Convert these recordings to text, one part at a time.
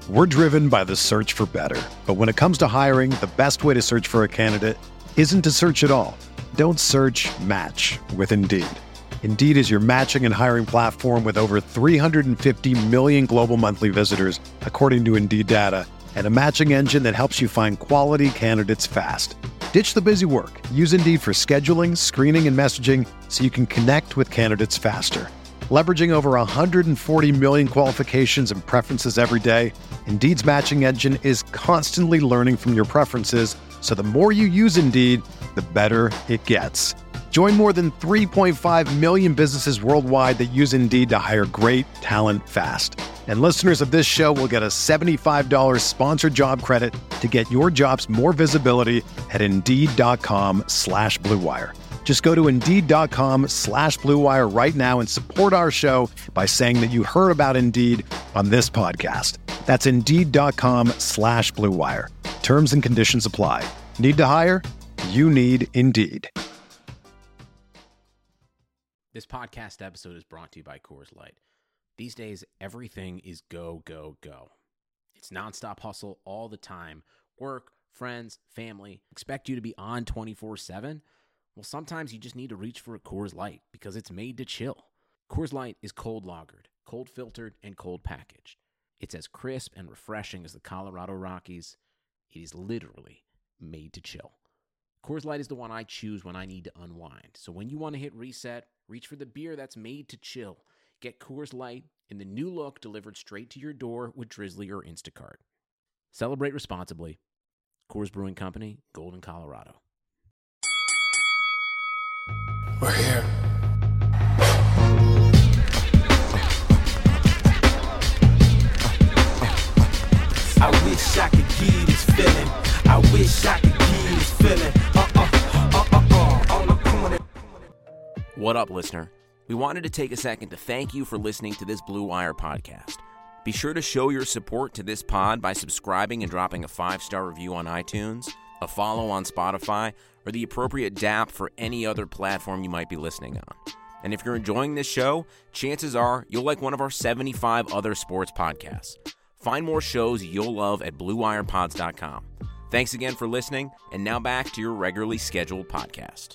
We're driven by the search for better. But when it comes to hiring, the best way to search for a candidate isn't to search at all. Don't search, match with Indeed. Indeed is your matching and hiring platform with over 350 million global monthly visitors, according to Indeed data, and a matching engine that helps you find quality candidates fast. Ditch the busy work. Use Indeed for scheduling, screening, and messaging so you can connect with candidates faster. Leveraging over 140 million qualifications and preferences every day, Indeed's matching engine is constantly learning from your preferences, so the more you use Indeed, the better it gets. Join more than 3.5 million businesses worldwide that use Indeed to hire great talent fast. And listeners of this show will get a $75 sponsored job credit to get your jobs more visibility at Indeed.com/Blue Wire. Just go to Indeed.com/Blue Wire right now and support our show by saying that you heard about Indeed on this podcast. That's Indeed.com/Blue Wire. Terms and conditions apply. Need to hire? You need Indeed. This podcast episode is brought to you by Coors Light. These days, everything is go, go, go. It's nonstop hustle all the time. Work, friends, family, expect you to be on 24/7. Well, sometimes you just need to reach for a Coors Light because it's made to chill. Coors Light is cold lagered, cold filtered, and cold packaged. It's as crisp and refreshing as the Colorado Rockies. It is literally made to chill. Coors Light is the one I choose when I need to unwind. So when you want to hit reset, reach for the beer that's made to chill. Get Coors Light in the new look delivered straight to your door with Drizzly or Instacart. Celebrate responsibly. Coors Brewing Company, Golden, Colorado. We're here. I wish I could give this feeling. I wish I could give this feeling. On the corner. What up, listener? We wanted to take a second to thank you for listening to this Blue Wire podcast. Be sure to show your support to this pod by subscribing and dropping a 5-star review on iTunes, a follow on Spotify, or the appropriate DAP for any other platform you might be listening on. And if you're enjoying this show, chances are you'll like one of our 75 other sports podcasts. Find more shows you'll love at BlueWirePods.com. Thanks again for listening, and now back to your regularly scheduled podcast.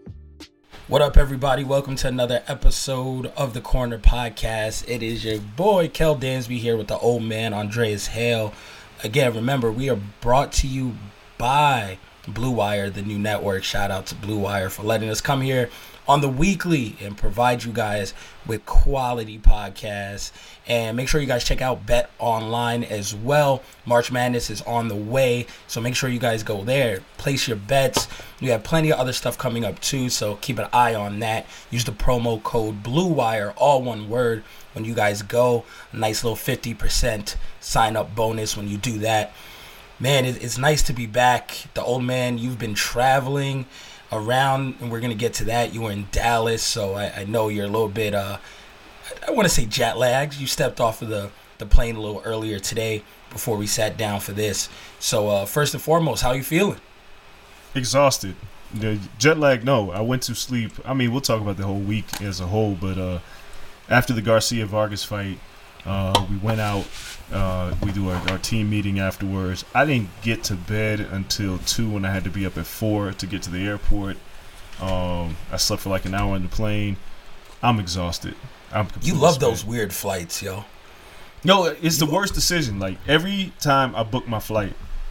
What up, everybody? Welcome to another episode of the Corner Podcast. It is your boy, Kel Dansby, here with the old man, Andreas Hale. Again, remember, we are brought to you by Blue Wire, the new network. Shout out to Blue Wire for letting us come here on the weekly and provide you guys with quality podcasts. And make sure you guys check out Bet Online as well. March Madness is on the way, so make sure you guys go there. Place your bets. We have plenty of other stuff coming up too, so keep an eye on that. Use the promo code BLUEWIRE, all one word, when you guys go. A nice little 50% sign-up bonus when you do that. Man, it's nice to be back. The old man, you've been traveling around, and we're going to get to that. You were in Dallas, so I know you're a little bit, I want to say jet lagged. You stepped off of the plane a little earlier today before we sat down for this. So first and foremost, how you feeling? Exhausted. The jet lag, no. I went to sleep. I mean, we'll talk about the whole week as a whole, but after the Garcia-Vargas fight, we went out. We do our team meeting afterwards. I didn't get to bed until 2 when I had to be up at 4 to get to the airport. I slept for like an hour on the plane. I'm exhausted. You love those weird flights, yo. No, it's the worst decision. Like, every time I book my flight,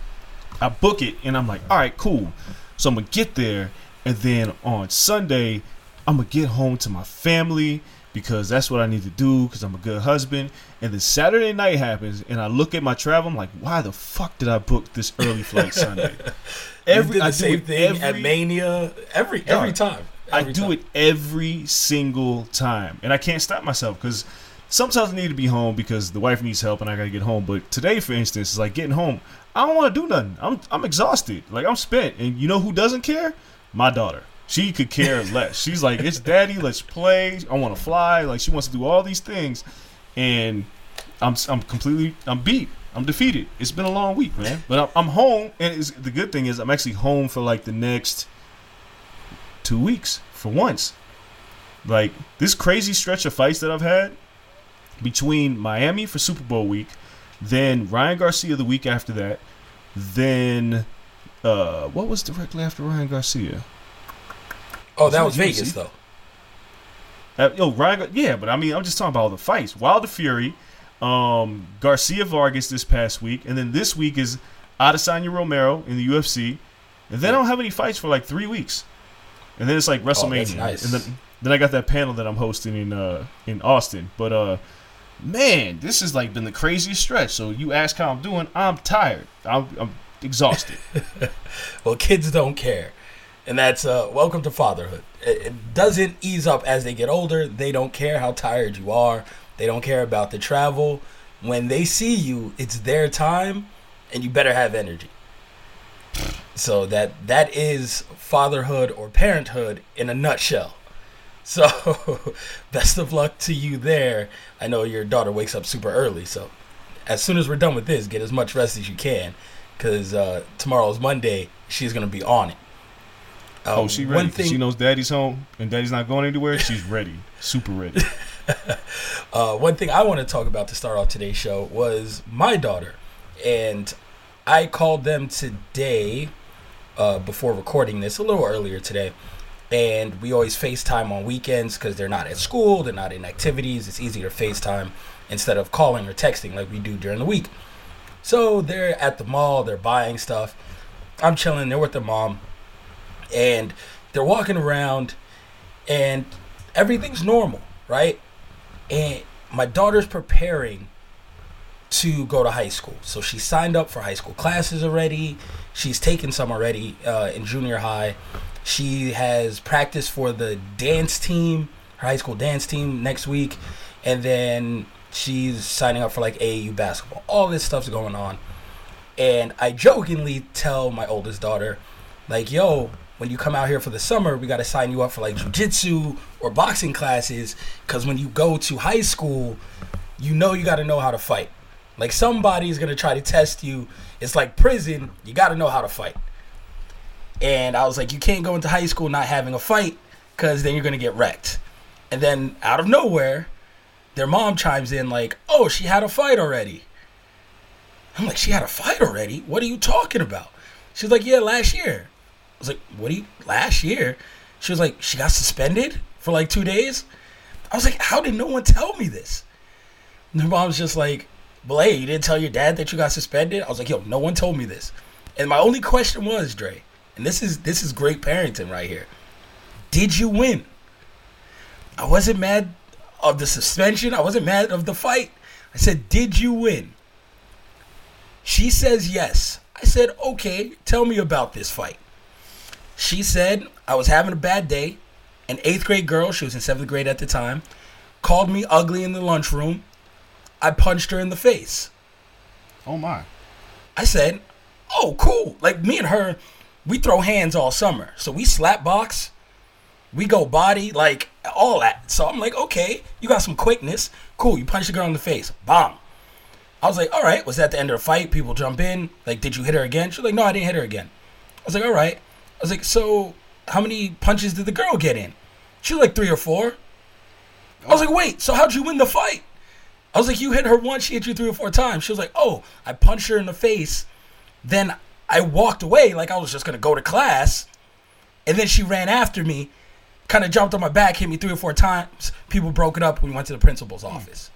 I book it and I'm like, all right, cool. So I'm going to get there, and then on Sunday, I'm going to get home to my family because that's what I need to do because I'm a good husband. And then Saturday night happens, and I look at my travel. I'm like, why the fuck did I book this early flight Sunday? I do the same thing at Mania every time. I do it every single time, and I can't stop myself because sometimes I need to be home because the wife needs help and I gotta get home. But today, for instance, is like getting home. I don't want to do nothing. I'm exhausted. Like, I'm spent. And you know who doesn't care? My daughter. She could care less. She's like, it's daddy. Let's play. I want to fly. Like, she wants to do all these things, and I'm beat. I'm defeated. It's been a long week, man. But I'm home, and the good thing is I'm actually home for like the next 2 weeks for once. Like, this crazy stretch of fights that I've had between Miami for Super Bowl week, Then Ryan Garcia the week after that. Then what was directly after Ryan Garcia? Oh, that was Vegas though. Ryan, but I mean, I'm just talking about all the fights. Wilder Fury, Garcia Vargas this past week, and then this week is Adesanya Romero in the UFC, and then I don't have any fights for like 3 weeks, and then it's like WrestleMania, that's nice. and then I got that panel that I'm hosting in Austin. But man, this has like been the craziest stretch. So you ask how I'm doing, I'm tired, I'm exhausted. Well, kids don't care. And that's welcome to fatherhood. It doesn't ease up as they get older. They don't care how tired you are. They don't care about the travel. When they see you, it's their time, and you better have energy. So that is fatherhood or parenthood in a nutshell. So best of luck to you there. I know your daughter wakes up super early, so as soon as we're done with this, get as much rest as you can, because tomorrow's Monday. She's going to be on it. She ready. She knows Daddy's home and Daddy's not going anywhere. She's ready. Super ready. One thing I want to talk about to start off today's show was my daughter. And I called them today before recording this, a little earlier today. And we always FaceTime on weekends because they're not at school, they're not in activities. It's easier to FaceTime instead of calling or texting like we do during the week. So they're at the mall, they're buying stuff. I'm chilling, they're with their mom. And they're walking around and everything's normal, right? And my daughter's preparing to go to high school. So she signed up for high school classes already. She's taken some already in junior high. She has practiced for the dance team, her high school dance team next week. And then she's signing up for like AAU basketball. All this stuff's going on. And I jokingly tell my oldest daughter, like, yo, when you come out here for the summer, we got to sign you up for like jiu-jitsu or boxing classes, because when you go to high school, you got to know how to fight. Like, somebody's going to try to test you. It's like prison. You got to know how to fight. And I was like, you can't go into high school not having a fight, because then you're going to get wrecked. And then out of nowhere, their mom chimes in like, oh, she had a fight already. I'm like, she had a fight already? What are you talking about? She's like, yeah, last year. I was like, last year? She was like, she got suspended for like 2 days? I was like, how did no one tell me this? And her mom's just like, well, hey, you didn't tell your dad that you got suspended? I was like, yo, no one told me this. And my only question was, Dre, and this is great parenting right here, did you win? I wasn't mad of the suspension. I wasn't mad of the fight. I said, did you win? She says yes. I said, okay, tell me about this fight. She said, I was having a bad day. An 8th grade girl, she was in 7th grade at the time, called me ugly in the lunchroom. I punched her in the face. Oh, my. I said, oh, cool. Like, me and her, we throw hands all summer. So we slap box. We go body, like, all that. So I'm like, okay, you got some quickness. Cool, you punched the girl in the face. Bam. I was like, all right, was that the end of the fight? People jump in. Like, did you hit her again? She was like, no, I didn't hit her again. I was like, all right. I was like, so how many punches did the girl get in? She was like 3 or 4. I was like, wait, so how'd you win the fight? I was like, you hit her once, she hit you 3 or 4 times. She was like, oh, I punched her in the face. Then I walked away like I was just going to go to class. And then she ran after me, kind of jumped on my back, hit me 3 or 4 times. People broke it up when we went to the principal's office.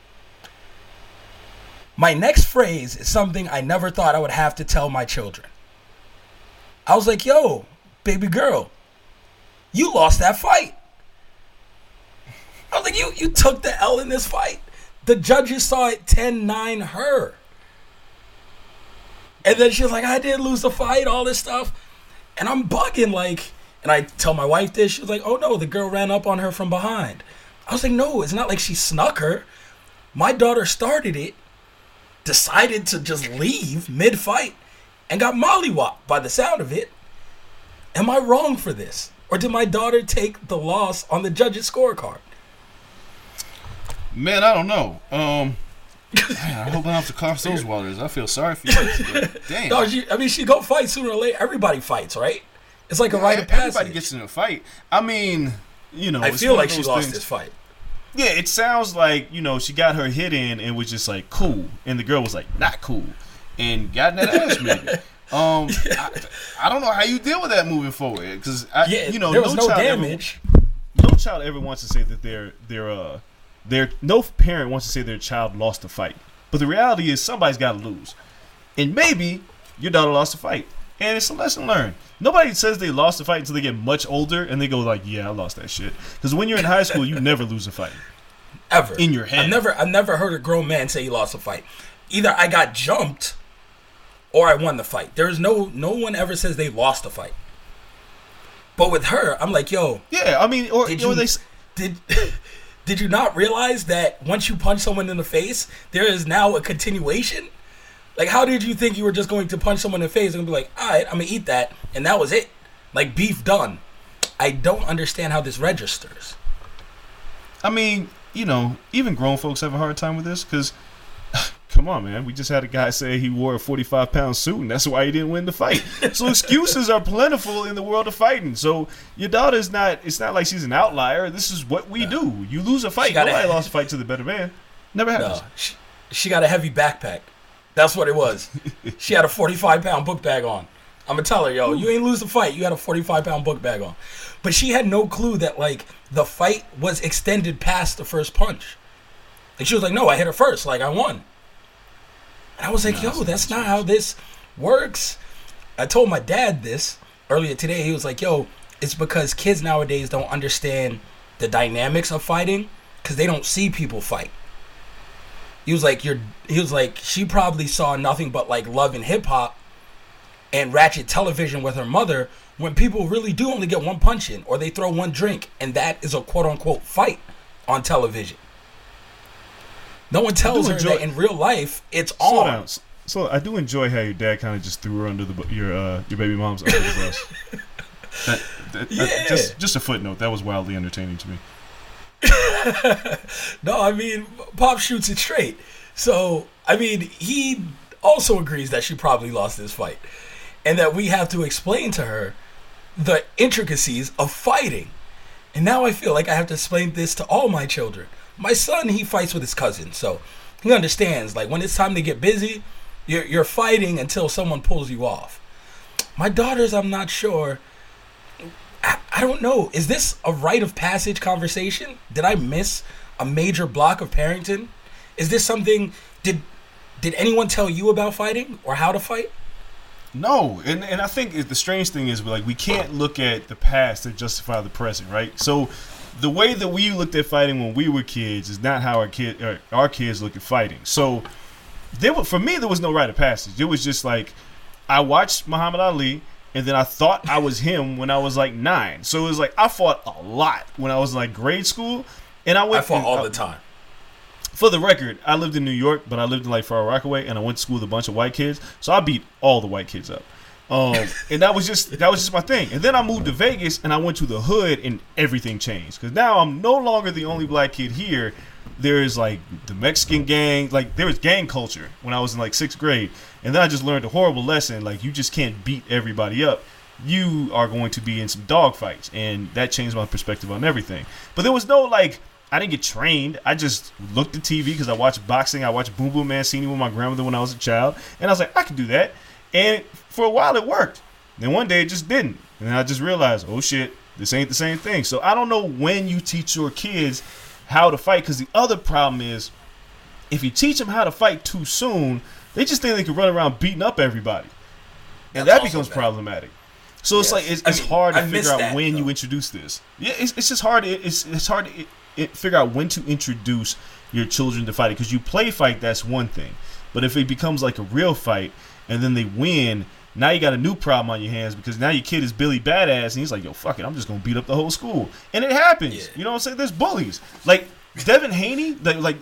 My next phrase is something I never thought I would have to tell my children. I was like, yo, baby girl, you lost that fight. I was like, you took the L in this fight. The judges saw it 10-9 her. And then she was like, I did lose the fight, all this stuff. And I'm bugging, like, and I tell my wife this. She was like, oh, no, the girl ran up on her from behind. I was like, no, it's not like she snuck her. My daughter started it, decided to just leave mid-fight, and got mollywopped by the sound of it. Am I wrong for this? Or did my daughter take the loss on the judge's scorecard? Man, I don't know. Man, I hope I don't have to cross those waters. I feel sorry for you. Damn. No, she go fight sooner or later. Everybody fights, right? It's like a rite of passage. Everybody gets in a fight. I mean, you know. I feel like she lost this fight. Yeah, it sounds like, she got her hit in and was just like, cool. And the girl was like, not cool. And got in that ass maybe. I don't know how you deal with that moving forward. Because, there was no damage. No child ever wants to say that no parent wants to say their child lost a fight. But the reality is somebody's got to lose. And maybe your daughter lost a fight. And it's a lesson learned. Nobody says they lost a fight until they get much older and they go like, yeah, I lost that shit. Because when you're in high school, you never lose a fight. Ever. In your head. I've never heard a grown man say he lost a fight. Either I got jumped or I won the fight. There is no one ever says they lost a fight. But with her, I'm like, yo. Yeah, I mean, did you not realize that once you punch someone in the face, there is now a continuation? Like, how did you think you were just going to punch someone in the face and be like, all right, I'm going to eat that, and that was it? Like, beef done. I don't understand how this registers. I mean, even grown folks have a hard time with this because, come on, man. We just had a guy say he wore a 45-pound suit, and that's why he didn't win the fight. So excuses are plentiful in the world of fighting. So your daughter's it's not like she's an outlier. This is what we do. You lose a fight. Nobody lost a fight to the better man. Never happens. No, she got a heavy backpack. That's what it was. She had a 45-pound book bag on. I'm going to tell her, yo, you ain't lose the fight. You had a 45-pound book bag on. But she had no clue that, like, the fight was extended past the first punch. Like, she was like, no, I hit her first. Like, I won. And I was like, yo, that's not how this works. I told my dad this earlier today. He was like, yo, it's because kids nowadays don't understand the dynamics of fighting because they don't see people fight. He was like, she probably saw nothing but like Love and Hip Hop and Ratchet Television with her mother when people really do only get one punch in or they throw one drink, and that is a quote unquote fight on television. No one tells her that in real life it's on. So I do enjoy how your dad kind of just threw her under your baby mom's under the bus. Just a footnote. That was wildly entertaining to me. No, I mean, Pop shoots it straight. So, I mean, he also agrees that she probably lost this fight. And that we have to explain to her the intricacies of fighting. And now I feel like I have to explain this to all my children. My son, he fights with his cousin. So, he understands, like, when it's time to get busy, you're fighting until someone pulls you off. My daughters, I'm not sure. I don't know. Is this a rite of passage conversation? Did I miss a major block of parenting? Is this something? Did anyone tell you about fighting or how to fight? No, and I think the strange thing is like we can't look at the past to justify the present, right? So the way that we looked at fighting when we were kids is not how our kids look at fighting. So for me there was no rite of passage. It was just like I watched Muhammad Ali. And then I thought I was him when I was like 9. So it was like I fought a lot when I was in like grade school. And I fought all the time. For the record, I lived in New York, but I lived in like Far Rockaway, and I went to school with a bunch of white kids. So I beat all the white kids up. And that was just my thing. And then I moved to Vegas, and I went to the hood, and everything changed. Because now I'm no longer the only black kid here. There's like the Mexican gang, like there was gang culture when I was in like 6th grade. And then I just learned a horrible lesson. Like, you just can't beat everybody up. You are going to be in some dog fights. And that changed my perspective on everything. But there was no, like, I didn't get trained. I just looked at TV because I watched boxing. I watched Boom Boom Mancini with my grandmother when I was a child. And I was like, I can do that. And for a while it worked. Then one day it just didn't. And then I just realized, oh, shit, this ain't the same thing. So I don't know when you teach your kids how to fight. Because the other problem is, if you teach them how to fight too soon, they just think they can run around beating up everybody. And that becomes problematic. So it's like it's hard to figure out when you introduce this. Yeah, it's just hard. It's hard to figure out when to introduce your children to fighting. Because you play fight, that's one thing. But if it becomes like a real fight and then they win, now you got a new problem on your hands because now your kid is Billy Badass and he's like, yo, fuck it, I'm just going to beat up the whole school. And it happens. Yeah. You know what I'm saying? There's bullies. Like Devin Haney, like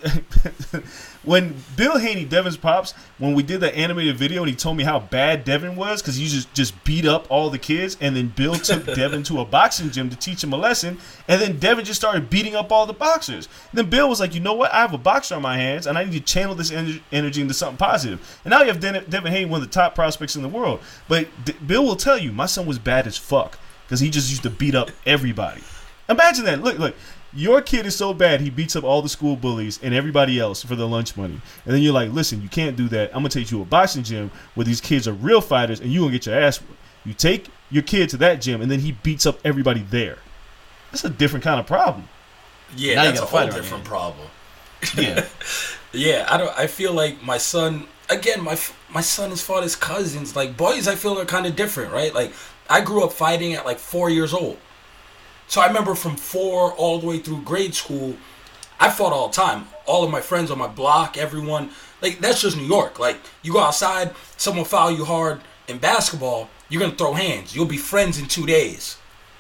when Bill Haney, Devin's pops, when we did that animated video and he told me how bad Devin was because he just beat up all the kids, and then Bill took Devin to a boxing gym to teach him a lesson, and then Devin just started beating up all the boxers. And then Bill was like, you know what? I have a boxer on my hands and I need to channel this energy into something positive. And now you have Devin Haney, one of the top prospects in the world. But Bill will tell you, my son was bad as fuck because he just used to beat up everybody. Imagine that. Look. your kid is so bad he beats up all the school bullies and everybody else for the lunch money. And then you're like, listen, you can't do that. I'm going to take you to a boxing gym where these kids are real fighters and you're going to get your ass whooped. You take your kid to that gym and then he beats up everybody there. That's a different kind of problem. Yeah, Now that's a whole different problem. Yeah. Yeah, I feel like my son, again, my son has fought his cousins. Like, boys, I feel are kind of different, right? Like, I grew up fighting at like 4 years old. So I remember from 4 all the way through grade school, I fought all the time. All of my friends on my block, everyone. Like, that's just New York. Like, you go outside, someone foul you hard in basketball, you're going to throw hands. You'll be friends in 2 days.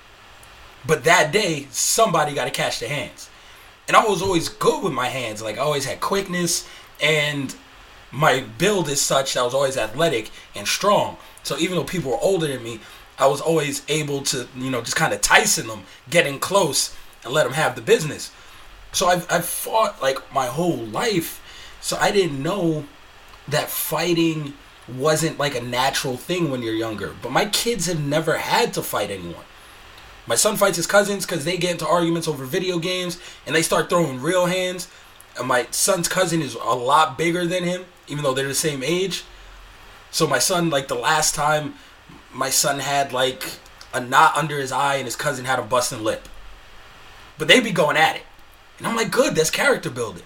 But that day, somebody got to catch the hands. And I was always good with my hands. Like, I always had quickness, and my build is such that I was always athletic and strong. So even though people were older than me, I was always able to, just kind of Tyson them, get in close, and let them have the business. So I've fought, like, my whole life. So I didn't know that fighting wasn't, like, a natural thing when you're younger. But my kids have never had to fight anyone. My son fights his cousins because they get into arguments over video games, and they start throwing real hands. And my son's cousin is a lot bigger than him, even though they're the same age. So my son, like, the last time, my son had, like, a knot under his eye and his cousin had a busted lip. But they be going at it. And I'm like, good, that's character building.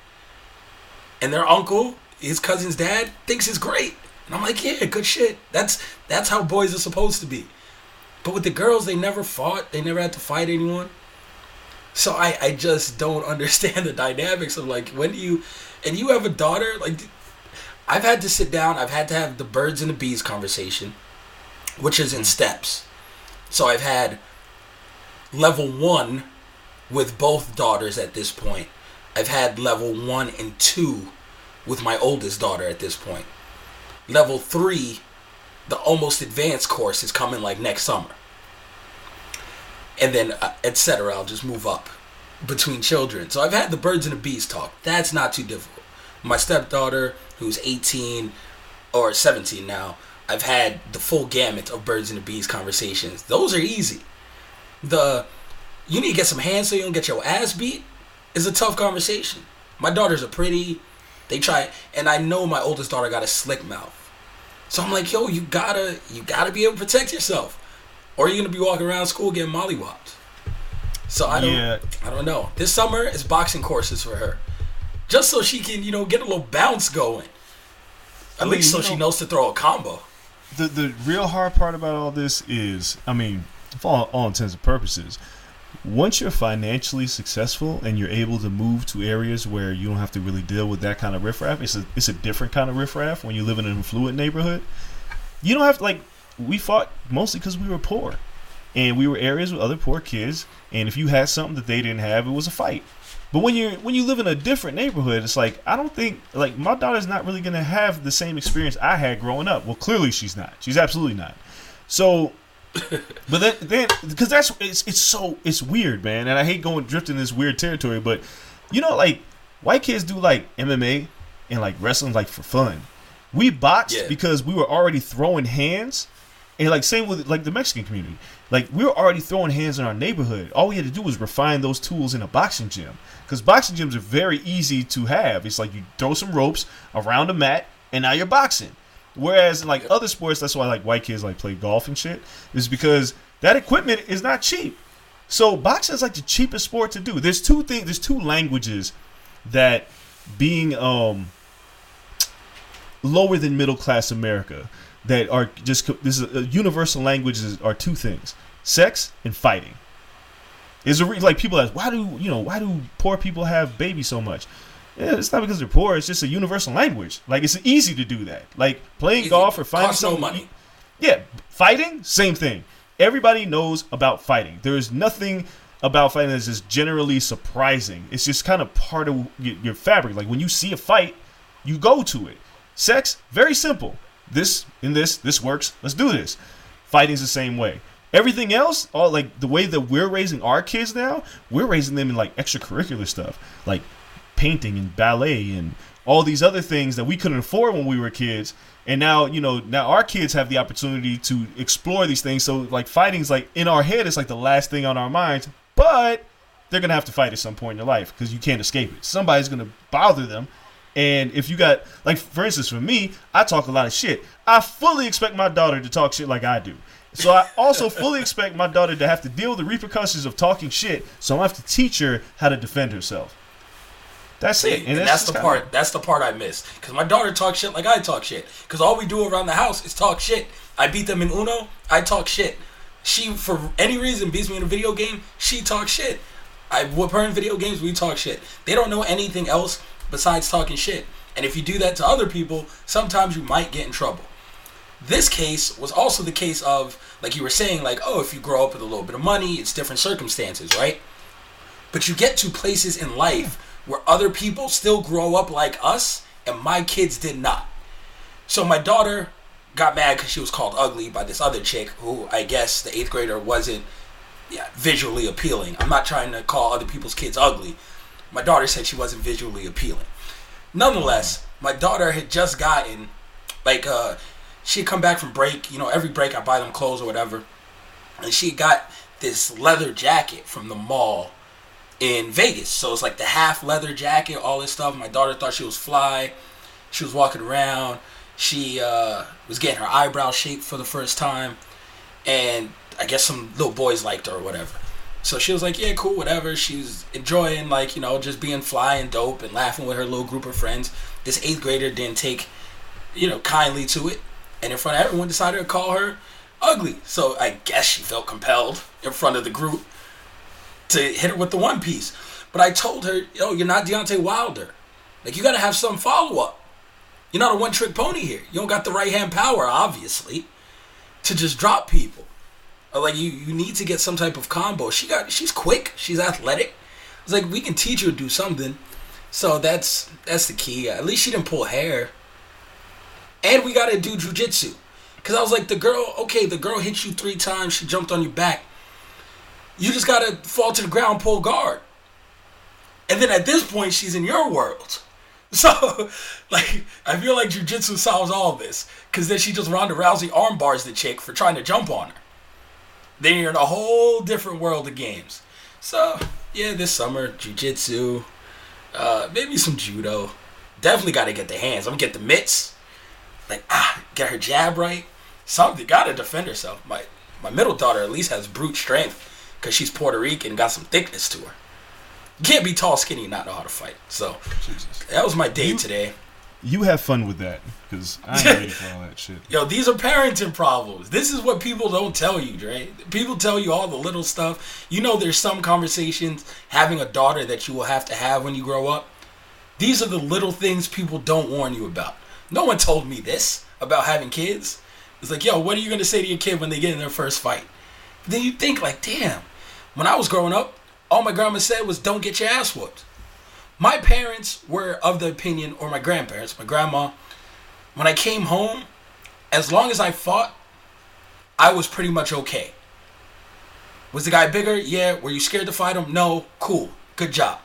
And their uncle, his cousin's dad, thinks it's great. And I'm like, yeah, good shit. That's how boys are supposed to be. But with the girls, they never fought. They never had to fight anyone. So I just don't understand the dynamics of, like, when do you... And you have a daughter, like... I've had to sit down. I've had to have the birds and the bees conversation, which is in steps. So I've had level 1 with both daughters at this point. I've had level 1 and 2 with my oldest daughter at this point. Level 3, the almost advanced course, is coming like next summer. And then, etc. I'll just move up between children. So I've had the birds and the bees talk. That's not too difficult. My stepdaughter, who's 18 or 17 now, I've had the full gamut of birds and the bees conversations. Those are easy. You need to get some hands so you don't get your ass beat is a tough conversation. My daughters are pretty. They try, and I know my oldest daughter got a slick mouth. So I'm like, yo, you gotta be able to protect yourself, or you're gonna be walking around school getting mollywopped. So I don't know. This summer is boxing courses for her, just so she can, get a little bounce going. At least so she knows to throw a combo. The real hard part about all this is, for all intents and purposes, once you're financially successful and you're able to move to areas where you don't have to really deal with that kind of riffraff, it's a different kind of riffraff when you live in an affluent neighborhood. You don't have to, like, we fought mostly because we were poor. And we were areas with other poor kids, and if you had something that they didn't have, it was a fight. But when you live in a different neighborhood, it's like, I don't think, like, my daughter's not really going to have the same experience I had growing up. Well, clearly she's not. She's absolutely not. So, but then because it's weird, man. And I hate drifting in this weird territory, but, like, white kids do, like, MMA and, like, wrestling, like, for fun. We boxed because we were already throwing hands. And, like, same with, like, the Mexican community. Like, we were already throwing hands in our neighborhood. All we had to do was refine those tools in a boxing gym. Because boxing gyms are very easy to have. It's like you throw some ropes around a mat, and now you're boxing. Whereas in, like, other sports, that's why, like, white kids, like, play golf and shit, is because that equipment is not cheap. So boxing is, like, the cheapest sport to do. There's two languages that being lower than middle class America that are just, this is a universal languages are two things: sex and fighting. Is like, people ask, why do poor people have babies so much? Yeah, it's not because they're poor. It's just a universal language. Like, it's easy to do that. Like, playing golf or finding some money. Yeah, fighting, same thing. Everybody knows about fighting. There is nothing about fighting that's just generally surprising. It's just kind of part of your fabric. Like, when you see a fight, you go to it. Sex, very simple. This works. Let's do this. Fighting's the same way. Everything else, all, like, the way that we're raising our kids now, we're raising them in, like, extracurricular stuff, like painting and ballet and all these other things that we couldn't afford when we were kids. And now, now our kids have the opportunity to explore these things. So, like, fighting's, like, in our head, it's like the last thing on our minds. But they're going to have to fight at some point in their life because you can't escape it. Somebody's going to bother them. And if you got, like, for instance, for me, I talk a lot of shit. I fully expect my daughter to talk shit like I do. So I also fully expect my daughter to have to deal with the repercussions of talking shit. So I have to teach her how to defend herself. That's it. And that's the part. That's the part I miss. Because my daughter talks shit like I talk shit. Because all we do around the house is talk shit. I beat them in Uno. I talk shit. She, for any reason, beats me in a video game. She talks shit. I whoop her in video games. We talk shit. They don't know anything else besides talking shit. And if you do that to other people, sometimes you might get in trouble. This case was also the case of, like you were saying, like, oh, if you grow up with a little bit of money, it's different circumstances, right? But you get to places in life where other people still grow up like us, and my kids did not. So my daughter got mad because she was called ugly by this other chick who I guess the 8th grader wasn't visually appealing. I'm not trying to call other people's kids ugly. My daughter said she wasn't visually appealing. Nonetheless, my daughter had just gotten, like, she had come back from break. You know, every break I buy them clothes or whatever. And she got this leather jacket from the mall in Vegas. So it's like the half leather jacket, all this stuff. My daughter thought she was fly. She was walking around. She was getting her eyebrows shaped for the first time. And I guess some little boys liked her or whatever. So she was like, yeah, cool, whatever. She was enjoying, like, you know, just being fly and dope and laughing with her little group of friends. This 8th grader didn't take, you know, kindly to it. And in front of everyone decided to call her ugly. So I guess she felt compelled in front of the group to hit her with the one piece. But I told her, yo, you're not Deontay Wilder. Like, you got to have some follow-up. You're not a one-trick pony here. You don't got the right-hand power, obviously, to just drop people. Like, you need to get some type of combo. She's quick. She's athletic. It's like, we can teach her to do something. So that's the key. At least she didn't pull hair. And we got to do jiu-jitsu. Because I was like, the girl hit you 3 times. She jumped on your back. You just got to fall to the ground, pull guard. And then at this point, she's in your world. So, like, I feel like jiu-jitsu solves all of this. Because then she just Ronda Rousey arm bars the chick for trying to jump on her. Then you're in a whole different world of games. So, yeah, this summer, jiu-jitsu, maybe some judo. Definitely got to get the hands. I'm going to get the mitts. Like, get her jab right. Something. Got to defend herself. My middle daughter at least has brute strength because she's Puerto Rican and got some thickness to her. You can't be tall, skinny, and not know how to fight. So, that was my day today. You have fun with that, because I ain't ready for all that shit. Yo, these are parenting problems. This is what people don't tell you, Dre. People tell you all the little stuff. You know, there's some conversations having a daughter that you will have to have when you grow up. These are the little things people don't warn you about. No one told me this about having kids. It's like, yo, what are you going to say to your kid when they get in their first fight? Then you think, like, damn, when I was growing up, all my grandma said was, don't get your ass whooped. My parents were of the opinion, or my grandparents, my grandma, when I came home, as long as I fought, I was pretty much okay. Was the guy bigger? Yeah. Were you scared to fight him? No. Cool. Good job.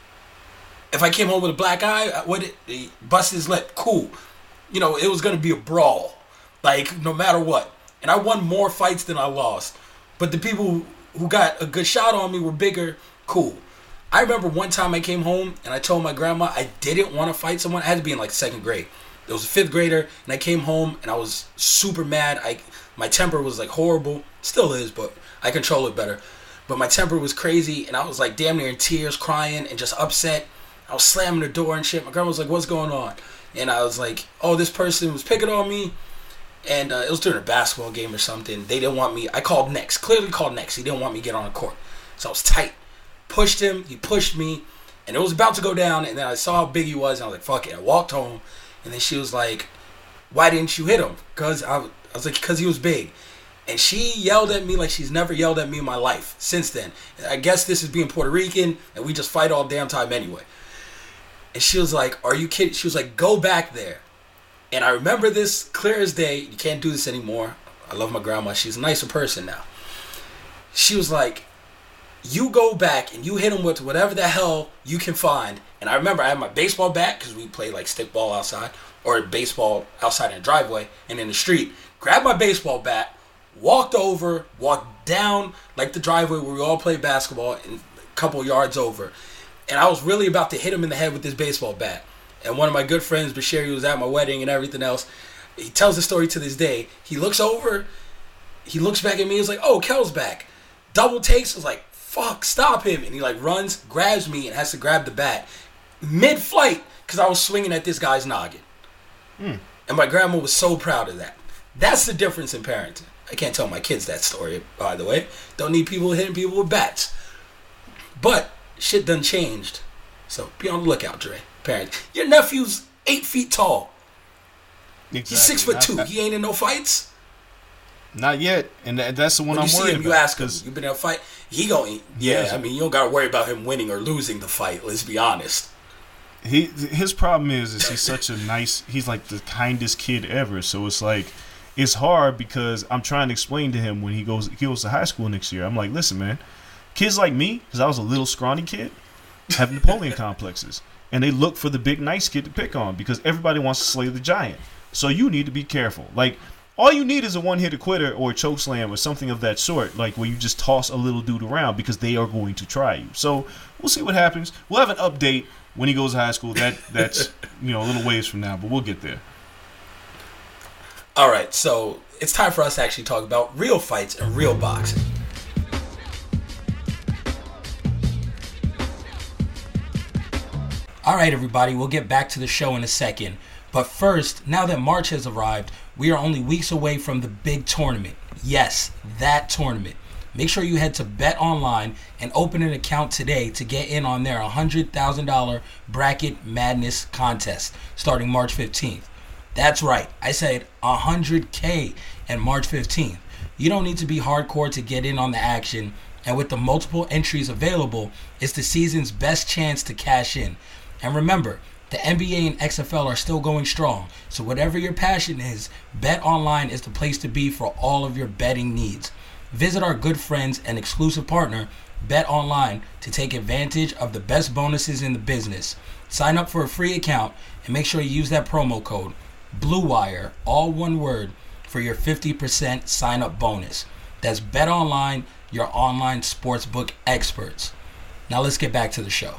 If I came home with a black eye, he busted his lip. Cool. You know, it was going to be a brawl. Like, no matter what. And I won more fights than I lost. But the people who got a good shot on me were bigger. Cool. I remember one time I came home and I told my grandma I didn't want to fight someone. I had to be in like 2nd grade. There was a 5th grader and I came home and I was super mad. My temper was like horrible. Still is, but I control it better. But my temper was crazy and I was like damn near in tears, crying and just upset. I was slamming the door and shit. My grandma was like, what's going on? And I was like, oh, this person was picking on me. And it was during a basketball game or something. They didn't want me. I called next. Clearly called next. He didn't want me to get on the court. So I was tight. Pushed him, he pushed me, and it was about to go down, and then I saw how big he was, and I was like, fuck it. I walked home, and then she was like, why didn't you hit him? Because I was like, because he was big. And she yelled at me like she's never yelled at me in my life since then. I guess this is being Puerto Rican, and we just fight all damn time anyway. And she was like, are you kidding? She was like, go back there. And I remember this clear as day. You can't do this anymore. I love my grandma. She's a nicer person now. She was like, you go back and you hit him with whatever the hell you can find. And I remember I had my baseball bat because we played like stickball outside or baseball outside in the driveway and in the street. Grabbed my baseball bat, walked down like the driveway where we all played basketball and couple yards over. And I was really about to hit him in the head with this baseball bat. And one of my good friends, Bashir, he was at my wedding and everything else. He tells the story to this day. He looks over, he looks back at me, he's like, oh, Kel's back. Double takes, was like, fuck, stop him. And he like runs, grabs me, and has to grab the bat mid-flight because I was swinging at this guy's noggin. And my grandma was so proud of that. That's the difference in parenting. I can't tell my kids that story, by the way. Don't need people hitting people with bats. But shit done changed. So be on the lookout, Dre. Parents. Your nephew's 8 feet tall. Exactly. He's 6'2". He ain't in no fights. Not yet, and that's the one I'm worried about. You ask him, you been in a fight? He going, yeah. I mean, you don't gotta worry about him winning or losing the fight. Let's be honest. His problem is he's such a nice. He's like the kindest kid ever. So it's like it's hard because I'm trying to explain to him when he goes to high school next year. I'm like, listen, man, kids like me, because I was a little scrawny kid, have Napoleon complexes, and they look for the big nice kid to pick on because everybody wants to slay the giant. So you need to be careful. Like, all you need is a one-hitter quitter or a choke slam or something of that sort, like where you just toss a little dude around because they are going to try you. So we'll see what happens. We'll have an update when he goes to high school. That's a little ways from now, but we'll get there. All right, so it's time for us to actually talk about real fights and real boxing. All right, everybody, we'll get back to the show in a second. But first, now that March has arrived, we are only weeks away from the big tournament. Yes, that tournament. Make sure you head to Bet Online and open an account today to get in on their $100,000 Bracket Madness contest starting March 15th. That's right, I said $100K and March 15th. You don't need to be hardcore to get in on the action, and with the multiple entries available, it's the season's best chance to cash in. And remember, the NBA and XFL are still going strong, so whatever your passion is, Bet Online is the place to be for all of your betting needs. Visit our good friends and exclusive partner, Bet Online, to take advantage of the best bonuses in the business. Sign up for a free account and make sure you use that promo code BLUEWIRE, all one word, for your 50% sign-up bonus. That's Bet Online, your online sportsbook experts. Now let's get back to the show.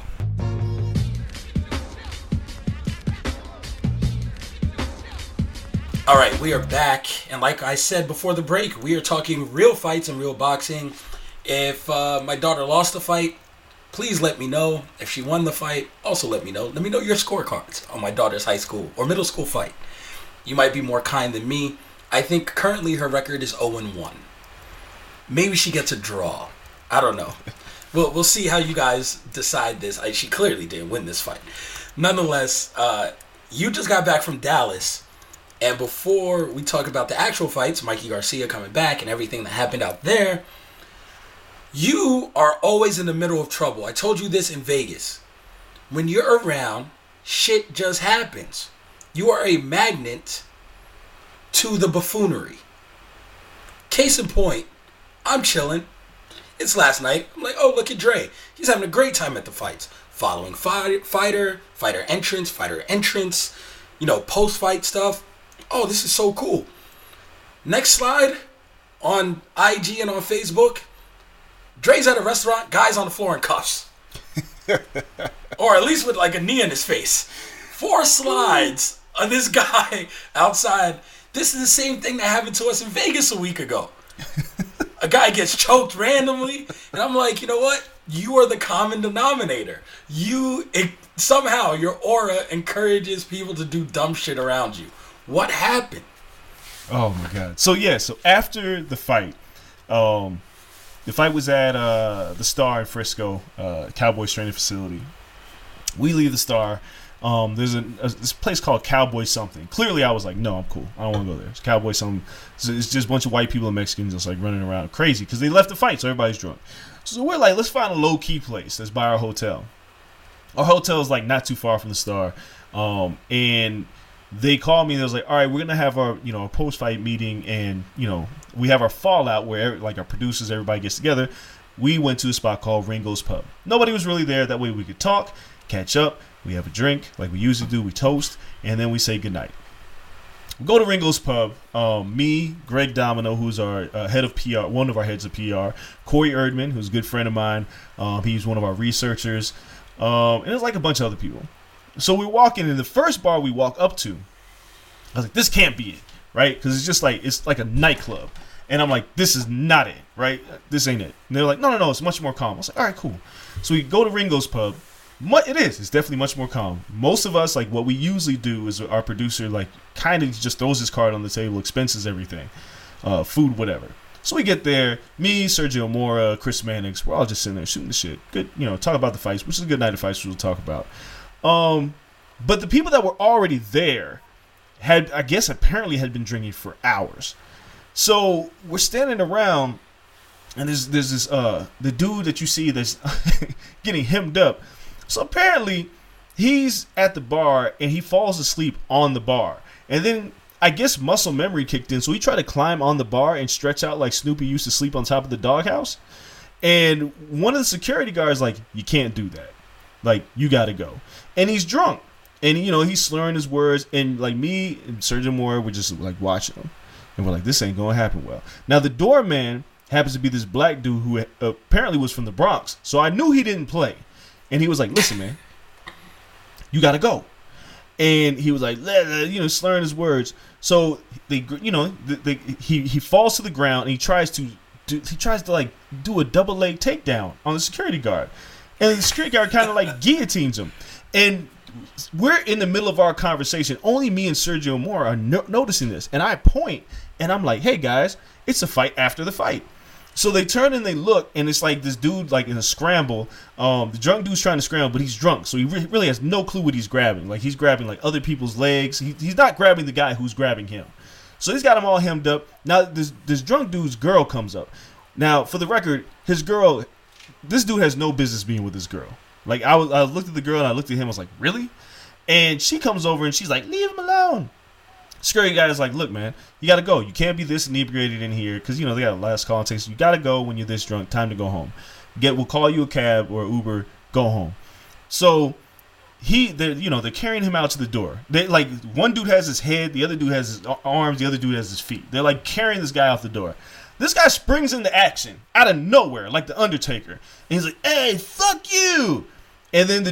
All right, we are back, and like I said before the break, we are talking real fights and real boxing. If my daughter lost the fight, please let me know. If she won the fight, also let me know. Let me know your scorecards on my daughter's high school or middle school fight. You might be more kind than me. I think currently her record is 0-1. Maybe she gets a draw. I don't know. We'll see how you guys decide this. She clearly didn't win this fight. Nonetheless, you just got back from Dallas. And before we talk about the actual fights, Mikey Garcia coming back and everything that happened out there, you are always in the middle of trouble. I told you this in Vegas. When you're around, shit just happens. You are a magnet to the buffoonery. Case in point, I'm chilling. It's last night. I'm like, oh, look at Dre. He's having a great time at the fights. Following fighter entrance, post-fight stuff. Oh, this is so cool. Next slide on IG and on Facebook. Dre's at a restaurant, guys on the floor in cuffs. Or at least with like a knee in his face. 4 slides on this guy outside. This is the same thing that happened to us in Vegas a week ago. A guy gets choked randomly, and I'm like, you know what? You are the common denominator. Somehow your aura encourages people to do dumb shit around you. What happened? Oh my God. So after the fight, the fight was at the Star in Frisco, Cowboys training facility. We leave the Star. There's this place called Cowboy something. Clearly, I was like, no, I'm cool. I don't want to go there. It's Cowboy something. So it's just a bunch of white people and Mexicans just like running around crazy because they left the fight, so everybody's drunk. So we're like, let's find a low key place that's by our hotel. Our hotel is like not too far from the Star, and they called me and they was like, all right, we're gonna have our our post fight meeting, and we have our fallout where like our producers, everybody gets together. We went to a spot called Ringo's Pub. Nobody was really there. That way we could talk, catch up. We have a drink like we usually do. We toast, and then we say goodnight. We go to Ringo's Pub. Me, Greg Domino, who's our head of PR, one of our heads of PR, Corey Erdman, who's a good friend of mine. He's one of our researchers, and there's like a bunch of other people. So we walk in the first bar we walk up to, I was like, this can't be it, right? Because it's like a nightclub. And I'm like, this is not it, right? This ain't it. And they're like, no, it's much more calm. I was like, all right, cool. So we go to Ringo's Pub. It's definitely much more calm. Most of us, like, what we usually do is our producer, like, kind of just throws his card on the table, expenses everything, food, whatever. So we get there, me, Sergio Mora, Chris Mannix, we're all just sitting there shooting the shit. Good, talk about the fights, which is a good night of fights we'll talk about. But the people that were already there apparently had been drinking for hours. So we're standing around, and there's this the dude that you see that's getting hemmed up. So apparently he's at the bar and he falls asleep on the bar. And then I guess muscle memory kicked in, so he tried to climb on the bar and stretch out like Snoopy used to sleep on top of the doghouse. And one of the security guards like, you can't do that. Like, you got to go. And he's drunk. And, he's slurring his words. And, like, me and Sergio Mora were just, like, watching him. And we're like, this ain't going to happen well. Now, the doorman happens to be this black dude who apparently was from the Bronx. So I knew he didn't play. And he was like, listen, man, you got to go. And he was like, slurring his words. So, he falls to the ground and he tries to like do a double leg takedown on the security guard. And the security guard kind of like guillotines him. And we're in the middle of our conversation. Only me and Sergio Mora are noticing this. And I point and I'm like, hey guys, it's a fight after the fight. So they turn and they look, and it's like this dude like in a scramble. The drunk dude's trying to scramble, but he's drunk, so he really has no clue what he's grabbing. Like, he's grabbing like other people's legs. He's not grabbing the guy who's grabbing him. So he's got him all hemmed up. Now this drunk dude's girl comes up. Now, for the record, this dude has no business being with this girl. Like, I looked at the girl and I looked at him. I was like, really? And she comes over and she's like, leave him alone. Security guy is like, look, man, you got to go. You can't be this inebriated in here because, they got a last call and takes. You got to go when you're this drunk. Time to go home. We'll call you a cab or Uber. Go home. So they're carrying him out to the door. They like, one dude has his head, the other dude has his arms, the other dude has his feet. They're like carrying this guy out the door. This guy springs into action out of nowhere like the Undertaker. And he's like, hey, fuck you. And then the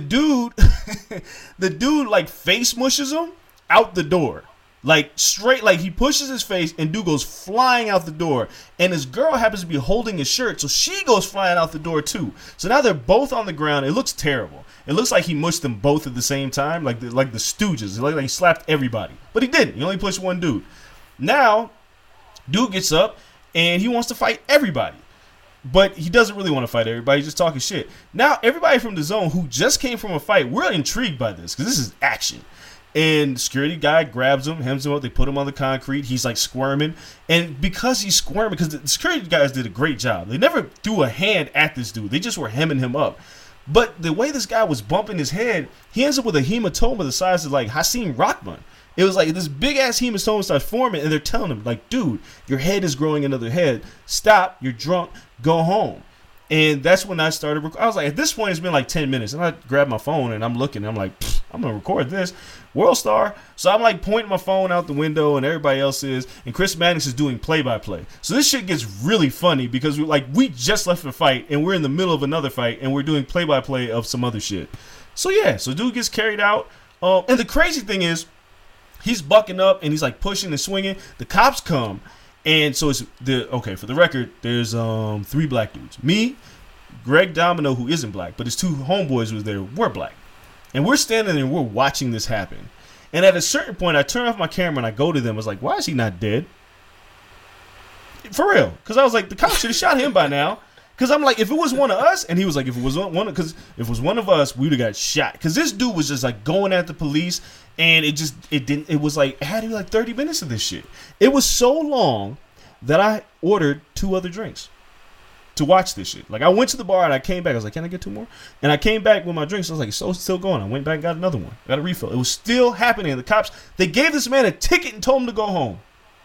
dude like face mushes him out the door. Like, straight, like, he pushes his face and dude goes flying out the door. And his girl happens to be holding his shirt, so she goes flying out the door too. So now they're both on the ground. It looks terrible. It looks like he mushed them both at the same time, like the Stooges. It looked like he slapped everybody. But he didn't. He only pushed one dude. Now, dude gets up and he wants to fight everybody. But he doesn't really want to fight everybody. He's just talking shit. Now, everybody from the zone who just came from a fight, we're intrigued by this because this is action. And the security guy grabs him, hems him up. They put him on the concrete. He's like squirming. And because he's squirming, because the security guys did a great job. They never threw a hand at this dude. They just were hemming him up. But the way this guy was bumping his head, he ends up with a hematoma the size of like Hasim Rahman. It was like this big ass hematoma starts forming, and they're telling him, like, dude, your head is growing another head. Stop. You're drunk. Go home. And that's when I started. I was like, at this point, it's been like 10 minutes. And I grabbed my phone and I'm looking. And I'm like, I'm going to record this. World Star. So I'm like pointing my phone out the window and everybody else is. And Chris Mannix is doing play-by-play. So this shit gets really funny because we just left the fight and we're in the middle of another fight and we're doing play-by-play of some other shit. So yeah, so dude gets carried out. And the crazy thing is, he's bucking up and he's like pushing and swinging. The cops come. And so for the record, there's 3 black dudes. Me, Greg Domino, who isn't black, but his 2 homeboys was there, were black. And we're standing there and we're watching this happen. And at a certain point, I turn off my camera and I go to them. I was like, why is he not dead? For real. Because I was like, the cops should have shot him by now. Because I'm like, if it was one of us, and he was like, if it was one of us, we would have got shot. Because this dude was just like going at the police, and it had to be like 30 minutes of this shit. It was so long that I ordered 2 other drinks to watch this shit. Like, I went to the bar and I came back. I was like, can I get 2 more? And I came back with my drinks. I was like, it's still going. I went back and got another one. Got a refill. It was still happening. The cops, they gave this man a ticket and told him to go home.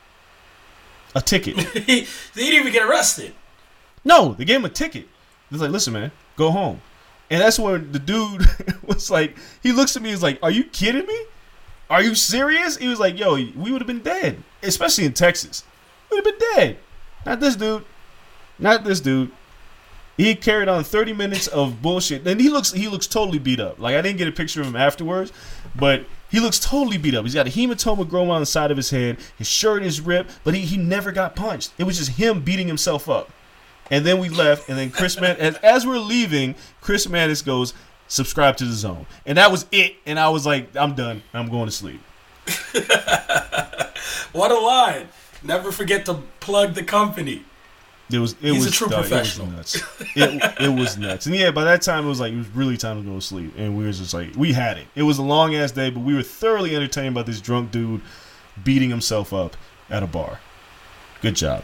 A ticket. They didn't even get arrested. No, they gave him a ticket. They was like, listen, man, go home. And that's when the dude was like, he looks at me, he's like, are you kidding me? Are you serious? He was like, yo, we would have been dead, especially in Texas. We would have been dead. Not this dude. Not this dude. He carried on 30 minutes of bullshit, and he looks totally beat up. Like, I didn't get a picture of him afterwards, but he looks totally beat up. He's got a hematoma growing on the side of his head. His shirt is ripped, but he never got punched. It was just him beating himself up. And then we left, and then Chris Mattis, as we're leaving, Chris Mattis goes, subscribe to The Zone. And that was it. And I was like, I'm done. I'm going to sleep. What a line. Never forget to plug the company. He's a true professional. It was nuts. And yeah, by that time, it was really time to go to sleep. And we were just like, we had it. It was a long-ass day, but we were thoroughly entertained by this drunk dude beating himself up at a bar. Good job.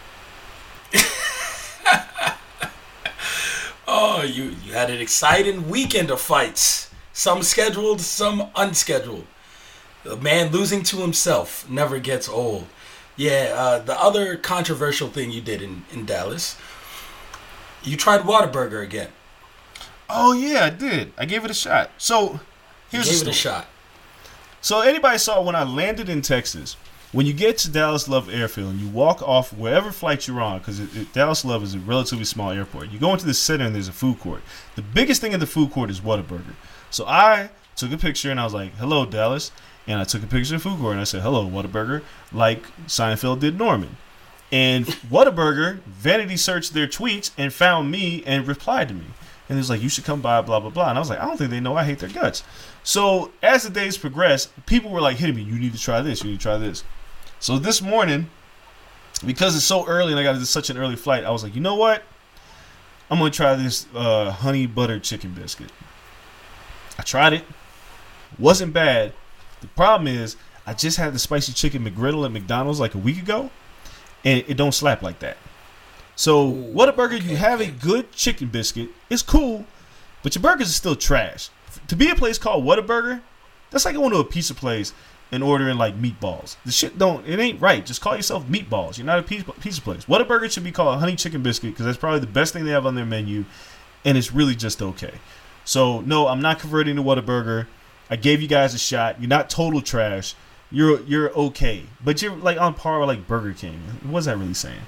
Oh, you had an exciting weekend of fights. Some scheduled, some unscheduled. The man losing to himself never gets old. Yeah, the other controversial thing you did in Dallas, you tried Whataburger again. Oh, yeah, I did. I gave it a shot. So, here's the story. Gave it a shot. So, anybody saw when I landed in Texas, when you get to Dallas Love Airfield and you walk off wherever flight you're on, because Dallas Love is a relatively small airport, you go into the center and there's a food court. The biggest thing in the food court is Whataburger. So, I took a picture and I was like, hello, Dallas. And I took a picture of the food court and I said, hello, Whataburger, like Seinfeld did Norman. And Whataburger vanity searched their tweets and found me and replied to me. And it was like, you should come by, blah, blah, blah. And I was like, I don't think they know I hate their guts. So as the days progressed, people were like hitting me, you need to try this, you need to try this. So this morning, because it's so early and I got such an early flight, I was like, you know what? I'm going to try this honey butter chicken biscuit. I tried it. Wasn't bad. The problem is, I just had the spicy chicken McGriddle at McDonald's like a week ago, and it don't slap like that. So, Whataburger, you have a good chicken biscuit. It's cool, but your burgers are still trash. To be a place called Whataburger, that's like going to a pizza place and ordering like meatballs. The shit it ain't right. Just call yourself meatballs. You're not a pizza place. Whataburger should be called a honey chicken biscuit because that's probably the best thing they have on their menu, and it's really just okay. So, no, I'm not converting to Whataburger. I gave you guys a shot. You're not total trash. You're okay. But you're like on par with like Burger King. What's that really saying?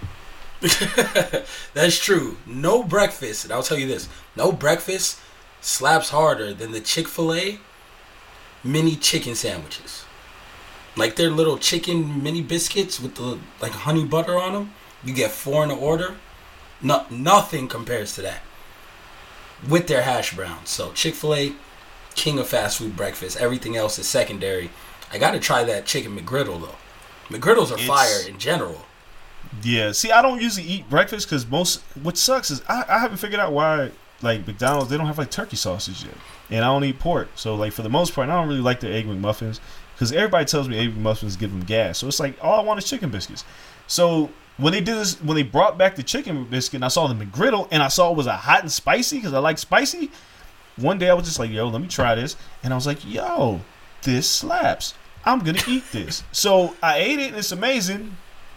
That's true. No breakfast, and I'll tell you this. No breakfast slaps harder than the Chick-fil-A mini chicken sandwiches. Like their little chicken mini biscuits with the like honey butter on them. You get 4 in the order. Nothing compares to that. With their hash browns. So Chick-fil-A, king of fast food breakfast. Everything else is secondary. I got to try that chicken McGriddle though. McGriddles are fire in general. Yeah. See, I don't usually eat breakfast because what sucks is I haven't figured out why like McDonald's, they don't have like turkey sausage yet, and I don't eat pork. So like for the most part, I don't really like their egg McMuffins because everybody tells me egg McMuffins give them gas. So it's like all I want is chicken biscuits. So when they did this, when they brought back the chicken biscuit, and I saw the McGriddle, and I saw it was a hot and spicy because I like spicy. One day I was just like, yo, let me try this. And I was like, yo, this slaps. I'm going to eat this. So I ate it, and it's amazing.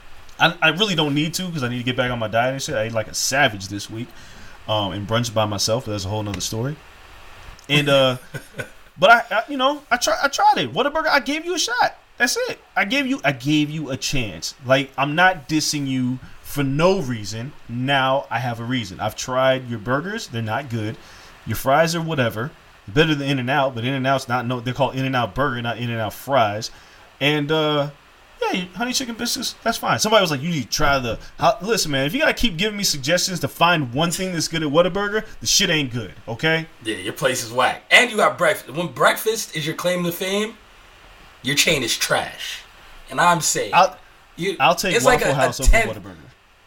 I really don't need to because I need to get back on my diet and shit. I ate like a savage this week and brunch by myself. But that's a whole nother story. And but I tried it. Whataburger, I gave you a shot. That's it. I gave you a chance. Like, I'm not dissing you for no reason. Now I have a reason. I've tried your burgers. They're not good. Your fries are whatever. Better than In-N-Out, but In-N-Out's not. They're called In-N-Out Burger, not In-N-Out Fries. And yeah, honey chicken biscuits, that's fine. Somebody was like, you need to try listen, man, if you gotta keep giving me suggestions to find one thing that's good at Whataburger, the shit ain't good, okay? Yeah, your place is whack. And you got breakfast. When breakfast is your claim to fame, your chain is trash. And I'm saying, I'll take Waffle House over Whataburger.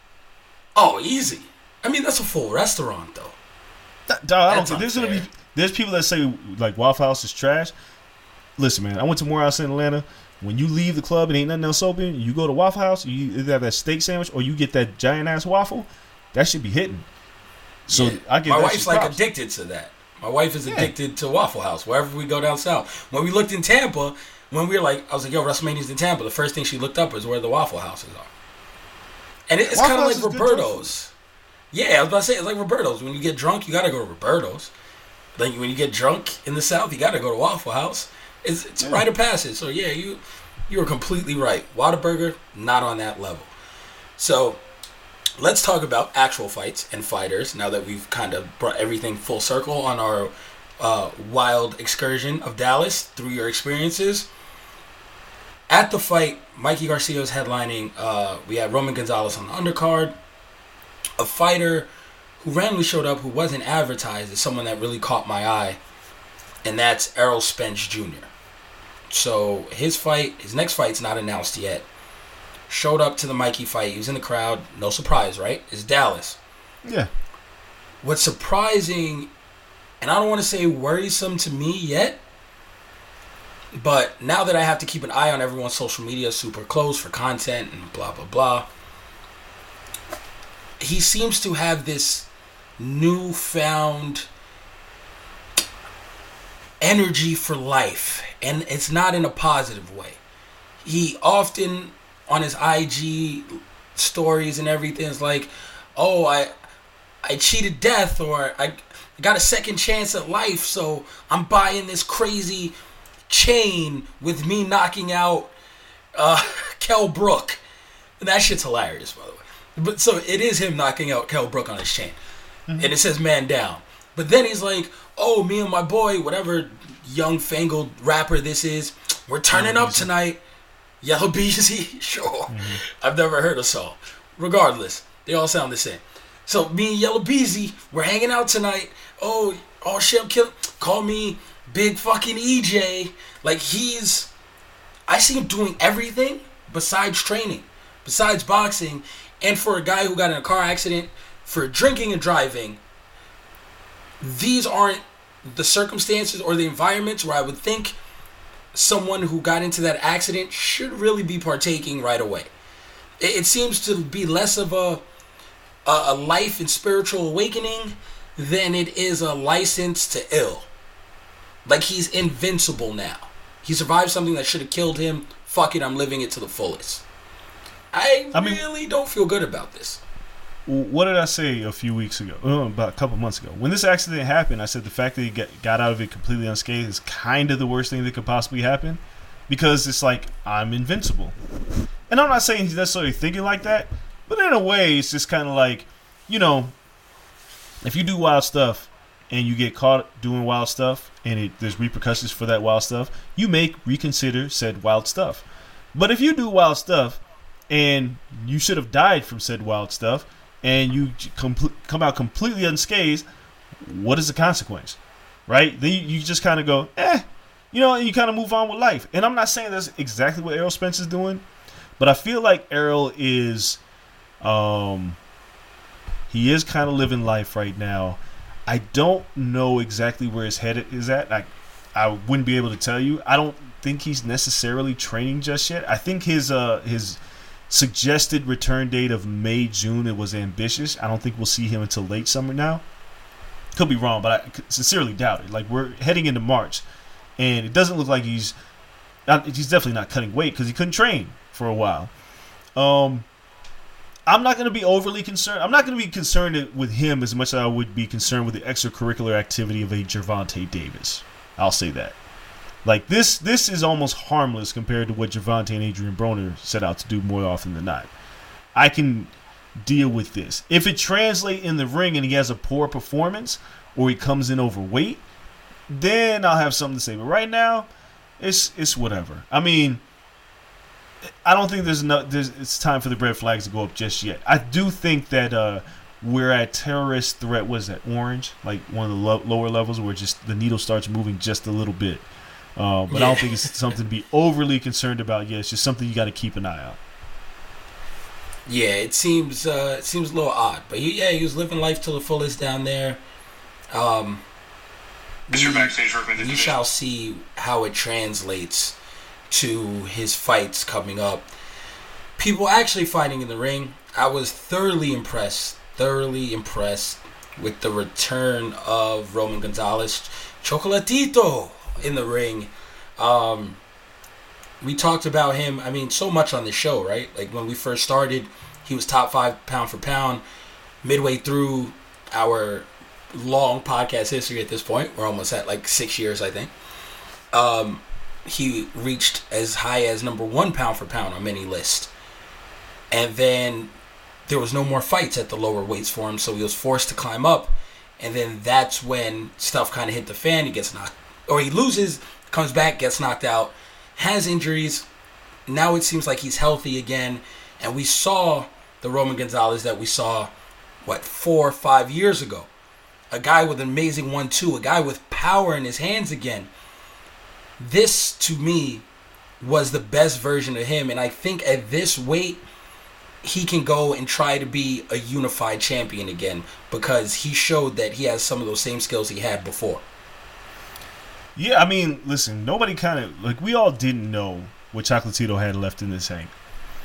Oh, easy. I mean, that's a full restaurant, though. I don't think there's people that say like Waffle House is trash. Listen, man, I went to Morehouse in Atlanta. When you leave the club and ain't nothing else open, you go to Waffle House, you either have that steak sandwich or you get that giant ass waffle. That should be hitting. So yeah. I get my wife's like addicted to that. My wife is addicted to Waffle House wherever we go down south. When we looked in Tampa, when we were like, I was like, yo, WrestleMania's in Tampa. The first thing she looked up is where the Waffle Houses are. And it's kind of like Roberto's. Yeah, I was about to say, it's like Roberto's. When you get drunk, you got to go to Roberto's. Like when you get drunk in the South, you got to go to Waffle House. It's a rite of passage. So yeah, you were completely right. Whataburger, not on that level. So let's talk about actual fights and fighters now that we've kind of brought everything full circle on our wild excursion of Dallas through your experiences. At the fight, Mikey Garcia was headlining. We had Roman Gonzalez on the undercard. A fighter who randomly showed up who wasn't advertised is someone that really caught my eye, and that's Errol Spence Jr. So his next fight's not announced yet. Showed up to the Mikey fight. He was in the crowd. No surprise, right? It's Dallas. Yeah. What's surprising, and I don't want to say worrisome to me yet, but now that I have to keep an eye on everyone's social media super close for content and blah, blah, blah, he seems to have this newfound energy for life, and it's not in a positive way. He often, on his IG stories and everything, is like, oh, I cheated death, or I got a second chance at life, so I'm buying this crazy chain with me knocking out Kell Brook. And that shit's hilarious, by the way. But so it is him knocking out Kell Brook on his chain. And it says man down. But then he's like, oh, me and my boy, whatever young fangled rapper this is, we're turning up tonight. Yellow Beezy? Sure. I've never heard a song. Regardless, they all sound the same. So me and Yellow Beezy, we're hanging out tonight. Oh shit, I'm killing. Call me Big fucking EJ. Like I see him doing everything besides training, besides boxing. And for a guy who got in a car accident for drinking and driving, these aren't the circumstances or the environments where I would think someone who got into that accident should really be partaking right away. It seems to be less of a life and spiritual awakening than it is a license to ill. Like he's invincible now. He survived something that should have killed him. Fuck it, I'm living it to the fullest. I really don't feel good about this. What did I say a few weeks ago? About a couple months ago. When this accident happened, I said the fact that he got out of it completely unscathed is kind of the worst thing that could possibly happen. Because it's like, I'm invincible. And I'm not saying he's necessarily thinking like that, but in a way, it's just kind of like, you know, if you do wild stuff and you get caught doing wild stuff and there's repercussions for that wild stuff, you may reconsider said wild stuff. But if you do wild stuff and you should have died from said wild stuff and you come out completely unscathed, what is the consequence? Right? Then you just kind of go, you know, and you kind of move on with life. And I'm not saying that's exactly what Errol Spence is doing, but I feel like Errol is, he is kind of living life right now. I don't know exactly where his head is at. I wouldn't be able to tell you. I don't think he's necessarily training just yet. I think his suggested return date of May, June, it was ambitious. I don't think we'll see him until late summer now. Could be wrong, but I sincerely doubt it. Like, we're heading into March, and it doesn't look like he's definitely not cutting weight because he couldn't train for a while. I'm not going to be overly concerned. I'm not going to be concerned with him as much as I would be concerned with the extracurricular activity of a Gervonta Davis. I'll say that. Like, this is almost harmless compared to what Gervonta and Adrian Broner set out to do more often than not. I can deal with this. If it translates in the ring and he has a poor performance or he comes in overweight, then I'll have something to say. But right now, it's whatever. I mean, I don't think it's time for the red flags to go up just yet. I do think that we're at terrorist threat. What is that? Orange, like one of the lower levels where just the needle starts moving just a little bit. But I don't think it's something to be overly concerned about yet. It's just something you got to keep an eye out. Yeah, it seems a little odd, but he was living life to the fullest down there. We shall see how it translates to his fights coming up. People actually fighting in the ring. I was thoroughly impressed with the return of Roman Gonzalez, Chocolatito, in the ring. We talked about him, I mean, so much on the show, right? Like, when we first started, he was top 5 pound for pound. Midway through our long podcast history at this point, we're almost at like 6 years, I think. he reached as high as number 1 pound for pound on many lists. And then there was no more fights at the lower weights for him, so he was forced to climb up. And then that's when stuff kind of hit the fan. He gets knocked, or he loses, comes back, gets knocked out, has injuries. Now it seems like he's healthy again. And we saw the Roman Gonzalez that we saw, 4 or 5 years ago. A guy with an amazing 1-2, a guy with power in his hands again. This, to me, was the best version of him. And I think at this weight, he can go and try to be a unified champion again, because he showed that he has some of those same skills he had before. Yeah, I mean, listen, nobody we all didn't know what Chocolatito had left in this tank.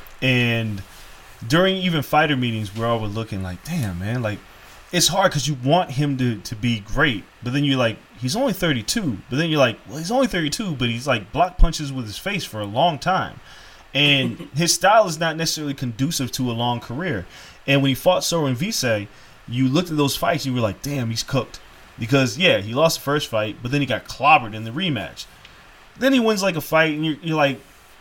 And during even fighter meetings, we're all looking like, damn, man, like, it's hard because you want him to be great. But then you're like, he's only 32. But then you're like, well, he's only 32, but he's like block punches with his face for a long time. And his style is not necessarily conducive to a long career. And when he fought Sor Invicé, you looked at those fights and you were like, damn, he's cooked. Because, yeah, he lost the first fight, but then he got clobbered in the rematch. Then he wins like a fight, and you're like,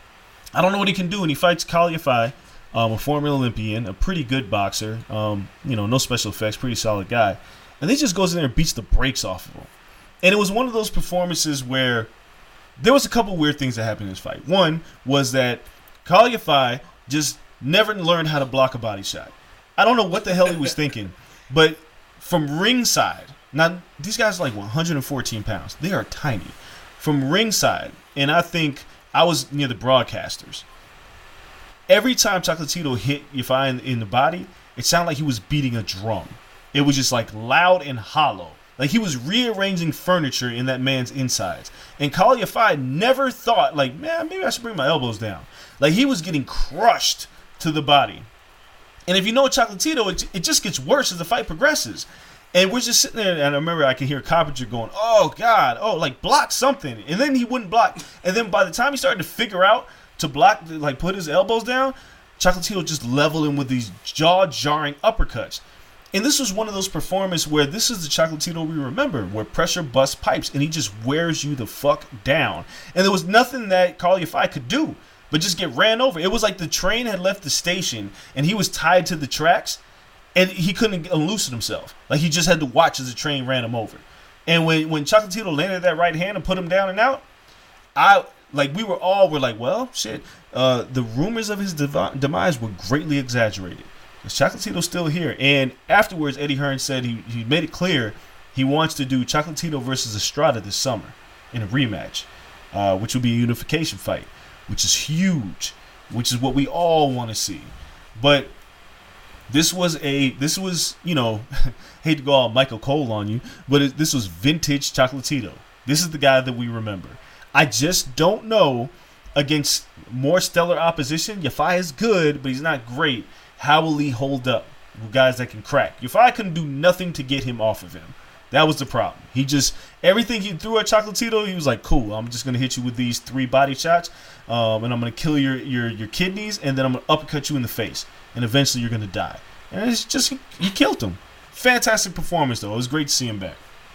I don't know what he can do. And he fights Kal Yafai, a former Olympian, a pretty good boxer. No special effects, pretty solid guy. And then he just goes in there and beats the brakes off of him. And it was one of those performances where there was a couple weird things that happened in this fight. One was that Kal Yafai just never learned how to block a body shot. I don't know what the hell he was thinking, but from ringside, now these guys are like 114 pounds. They are tiny. From ringside, and I think I was near the broadcasters, every time Chocolatito hit Yafai in the body, it sounded like he was beating a drum. It was just like loud and hollow. Like he was rearranging furniture in that man's insides. And Kal Yafai never thought, like, man, maybe I should bring my elbows down. Like he was getting crushed to the body. And if you know Chocolatito, it just gets worse as the fight progresses. And we're just sitting there, and I remember I could hear Coppinger going, oh, God, like block something. And then he wouldn't block. And then by the time he started to figure out to block, like put his elbows down, Chocolatito just leveled him with these jaw-jarring uppercuts. And this was one of those performances where this is the Chocolatito we remember, where pressure busts pipes, and he just wears you the fuck down. And there was nothing that Kal Yafai could do but just get ran over. It was like the train had left the station, and he was tied to the tracks, and he couldn't loosen himself. Like he just had to watch as the train ran him over. And when Chocolatito landed that right hand and put him down and out, we were like, well, shit. The rumors of his demise were greatly exaggerated. Chocolatito's still here. And afterwards, Eddie Hearn said he made it clear he wants to do Chocolatito versus Estrada this summer in a rematch, which will be a unification fight, which is huge, which is what we all want to see. But this was, hate to go all Michael Cole on you, but this was vintage Chocolatito. This is the guy that we remember. I just don't know, against more stellar opposition, Yafai is good, but he's not great. How will he hold up with guys that can crack? Yafai couldn't do nothing to get him off of him. That was the problem. He just, everything he threw at Chocolatito, he was like, cool, I'm just going to hit you with these 3 body shots, and I'm going to kill your kidneys, and then I'm going to uppercut you in the face, and eventually you're going to die. And it's just, he killed him. Fantastic performance, though. It was great to see him back.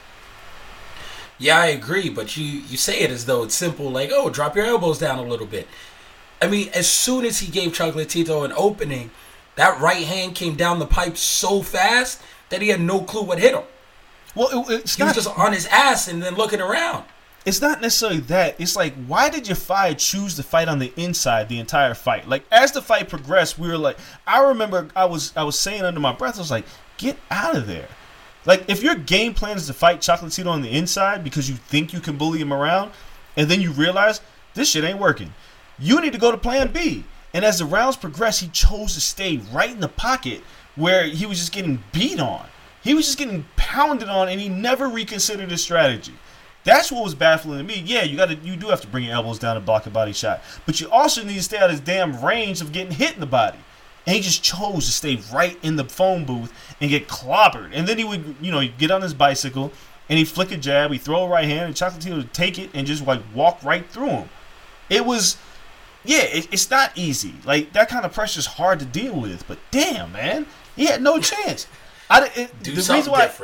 Yeah, I agree, but you say it as though it's simple, like, oh, drop your elbows down a little bit. I mean, as soon as he gave Chocolatito an opening, that right hand came down the pipe so fast that he had no clue what hit him. Well, he was just on his ass and then looking around. It's not necessarily that. It's like, why did Yafai choose to fight on the inside the entire fight? Like, as the fight progressed, we were like, I remember I was saying under my breath, I was like, get out of there. Like, if your game plan is to fight Chocolatito on the inside because you think you can bully him around, and then you realize this shit ain't working, you need to go to plan B. And as the rounds progressed, he chose to stay right in the pocket where he was just getting beat on. He was just getting pounded on, and he never reconsidered his strategy. That's what was baffling to me. Yeah, you do have to bring your elbows down and block a body shot, but you also need to stay out of his damn range of getting hit in the body. And he just chose to stay right in the phone booth and get clobbered. And then he would, he'd get on his bicycle and he'd flick a jab, he'd throw a right hand, and Chocolatito would take it and just walk right through him. It was, it's not easy. Like, that kind of pressure is hard to deal with. But damn, man, he had no chance. Do something different.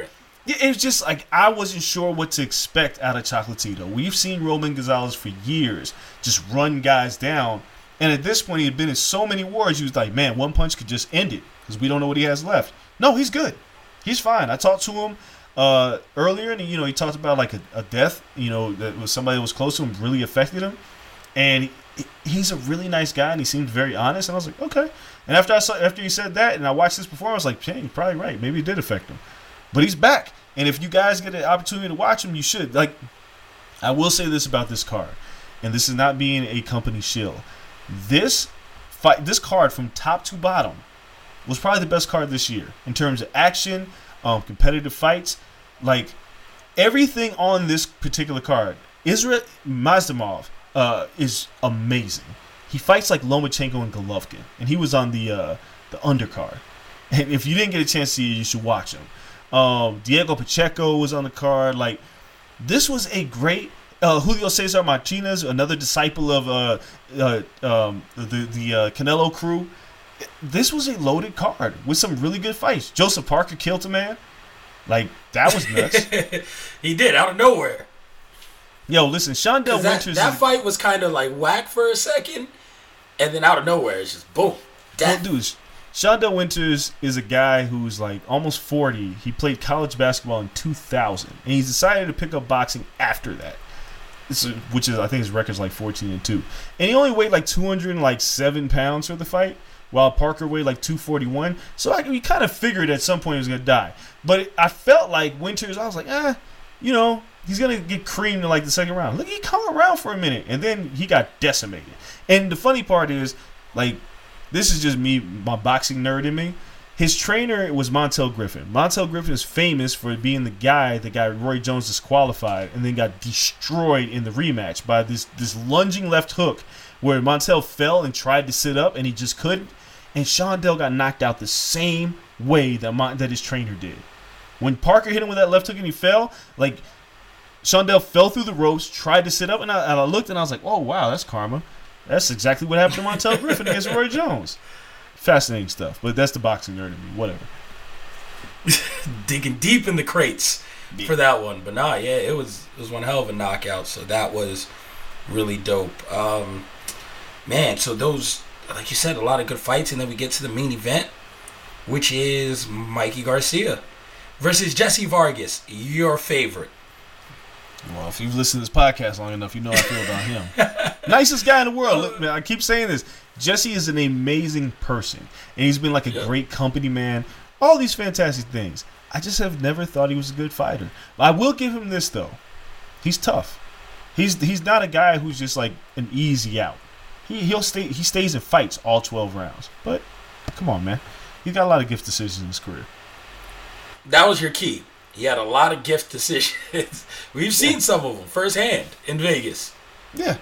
Yeah, it was just like I wasn't sure what to expect out of Chocolatito. We've seen Roman Gonzalez for years just run guys down, and at this point he had been in so many wars. He was like, man, one punch could just end it because we don't know what he has left. No, he's good. He's fine. I talked to him earlier, and he talked about like a death, that was somebody that was close to him really affected him, and he's a really nice guy, and he seemed very honest. And I was like, okay. And after he said that, and I watched this before, I was like, hey, you're probably right. Maybe it did affect him. But he's back. And if you guys get an opportunity to watch him, you should. Like, I will say this about this card, and this is not being a company shill. This card from top to bottom was probably the best card this year in terms of action, competitive fights. Like, everything on this particular card, Isra Mazdamov is amazing. He fights like Lomachenko and Golovkin, and he was on the undercard. And if you didn't get a chance to see it, you should watch him. Diego Pacheco was on the card. Like, this was a great Julio Cesar Martinez, another disciple of the Canelo crew. This was a loaded card with some really good fights. Joseph Parker killed a man. Like, that was nuts. He did, out of nowhere. Yo, listen, Shondell Winters. That fight was kind of like whack for a second, and then out of nowhere, it's just boom. Well, dude, Shondell Winters is a guy who's like almost 40. He played college basketball in 2000, and he's decided to pick up boxing after that. Which is, I think his record's like 14-2, and he only weighed like 207 pounds for the fight, while Parker weighed like 241. So we kind of figured at some point he was gonna die. But I felt like Winters, I was like, he's gonna get creamed in like the second round. Look, he come around for a minute, and then he got decimated. And the funny part is, like, this is just me, my boxing nerd in me. His trainer was Montel Griffin. Montel Griffin is famous for being the guy that got Roy Jones disqualified and then got destroyed in the rematch by this lunging left hook where Montel fell and tried to sit up and he just couldn't. And Shondell got knocked out the same way that his trainer did. When Parker hit him with that left hook and he fell, like, Shondell fell through the ropes, tried to sit up, and I looked and I was like, oh, wow, that's karma. That's exactly what happened to Montel Griffin against Roy Jones. Fascinating stuff, but that's the boxing nerd in me. Whatever. Digging deep in the crates for that one, but it was one hell of a knockout. So that was really dope. Man, so those, like you said, a lot of good fights, and then we get to the main event, which is Mikey Garcia versus Jesse Vargas, your favorite. Well, if you've listened to this podcast long enough, you know how I feel about him. Nicest guy in the world. Look, man, I keep saying this. Jesse is an amazing person, and he's been like a great company man. All these fantastic things. I just have never thought he was a good fighter. I will give him this, though. He's tough. He's not a guy who's just like an easy out. He stays in fights all 12 rounds. But come on, man. He's got a lot of gift decisions in his career. That was your key. He had a lot of gift decisions. We've seen some of them firsthand in Vegas. Yeah.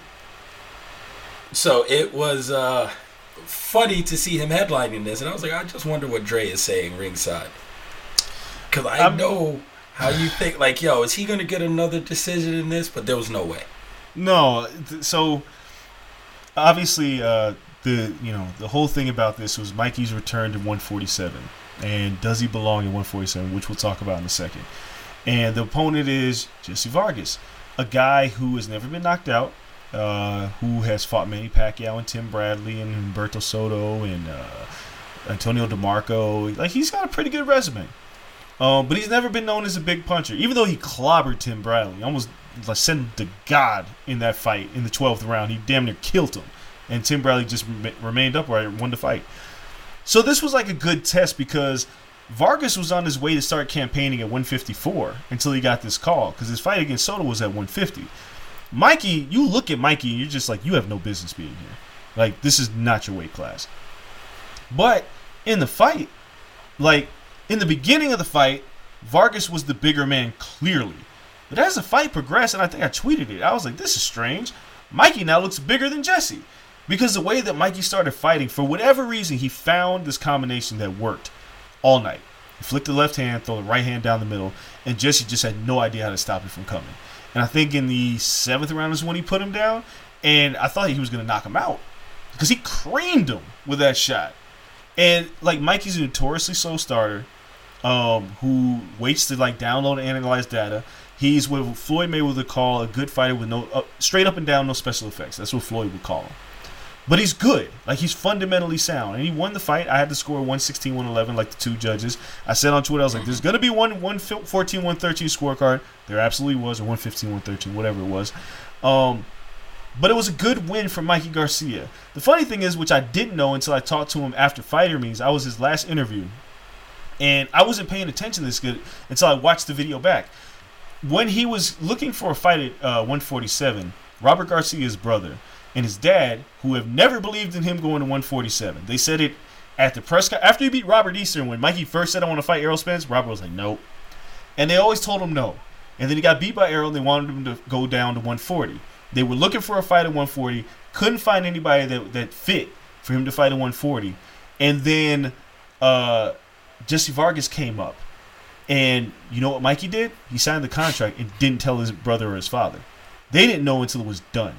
So it was funny to see him headlining this, and I was like, I just wonder what Dre is saying ringside. Because I know how you think, like, yo, is he going to get another decision in this? But there was no way. No. So, obviously, the whole thing about this was Mikey's return to 147. And does he belong in 147, which we'll talk about in a second. And the opponent is Jesse Vargas, a guy who has never been knocked out, who has fought Manny Pacquiao and Tim Bradley and Humberto Soto and Antonio DeMarco. Like, he's got a pretty good resume. But he's never been known as a big puncher, even though he clobbered Tim Bradley. Almost sent him to God in that fight in the 12th round. He damn near killed him. And Tim Bradley just remained upright and won the fight. So this was like a good test because Vargas was on his way to start campaigning at 154 until he got this call because his fight against Soto was at 150. Mikey, you look at Mikey and you're just like, you have no business being here. Like, this is not your weight class. But in the fight, like, in the beginning of the fight, Vargas was the bigger man clearly. But as the fight progressed, and I think I tweeted it, I was like, this is strange. Mikey now looks bigger than Jesse. Because the way that Mikey started fighting, for whatever reason, he found this combination that worked all night. He flicked the left hand, throw the right hand down the middle, and Jesse just had no idea how to stop it from coming. And I think in the 7th round is when he put him down, and I thought he was going to knock him out. Because he creamed him with that shot. And, like, Mikey's a notoriously slow starter. who waits to like download and analyze data. He's what Floyd Mayweather call a good fighter with no straight up and down, no special effects. That's what Floyd would call him. But he's good. Like, he's fundamentally sound. And he won the fight. I had to score 116, 111 like the two judges. I said on Twitter, I was like, there's going to be 114, 113 scorecard. There absolutely was, or 115, 113, whatever it was. But it was a good win for Mikey Garcia. The funny thing is, which I didn't know until I talked to him after fighter meetings, I was his last interview. And I wasn't paying attention to this good until I watched the video back. When he was looking for a fight at 147, Robert Garcia's brother and his dad, who have never believed in him going to 147. They said it at the press conference. After he beat Robert Easter, when Mikey first said, I want to fight Errol Spence, Robert was like, nope. And they always told him no. And then he got beat by Errol, and they wanted him to go down to 140. They were looking for a fight at 140, couldn't find anybody that fit for him to fight at 140. And then Jesse Vargas came up. And you know what Mikey did? He signed the contract and didn't tell his brother or his father. They didn't know until it was done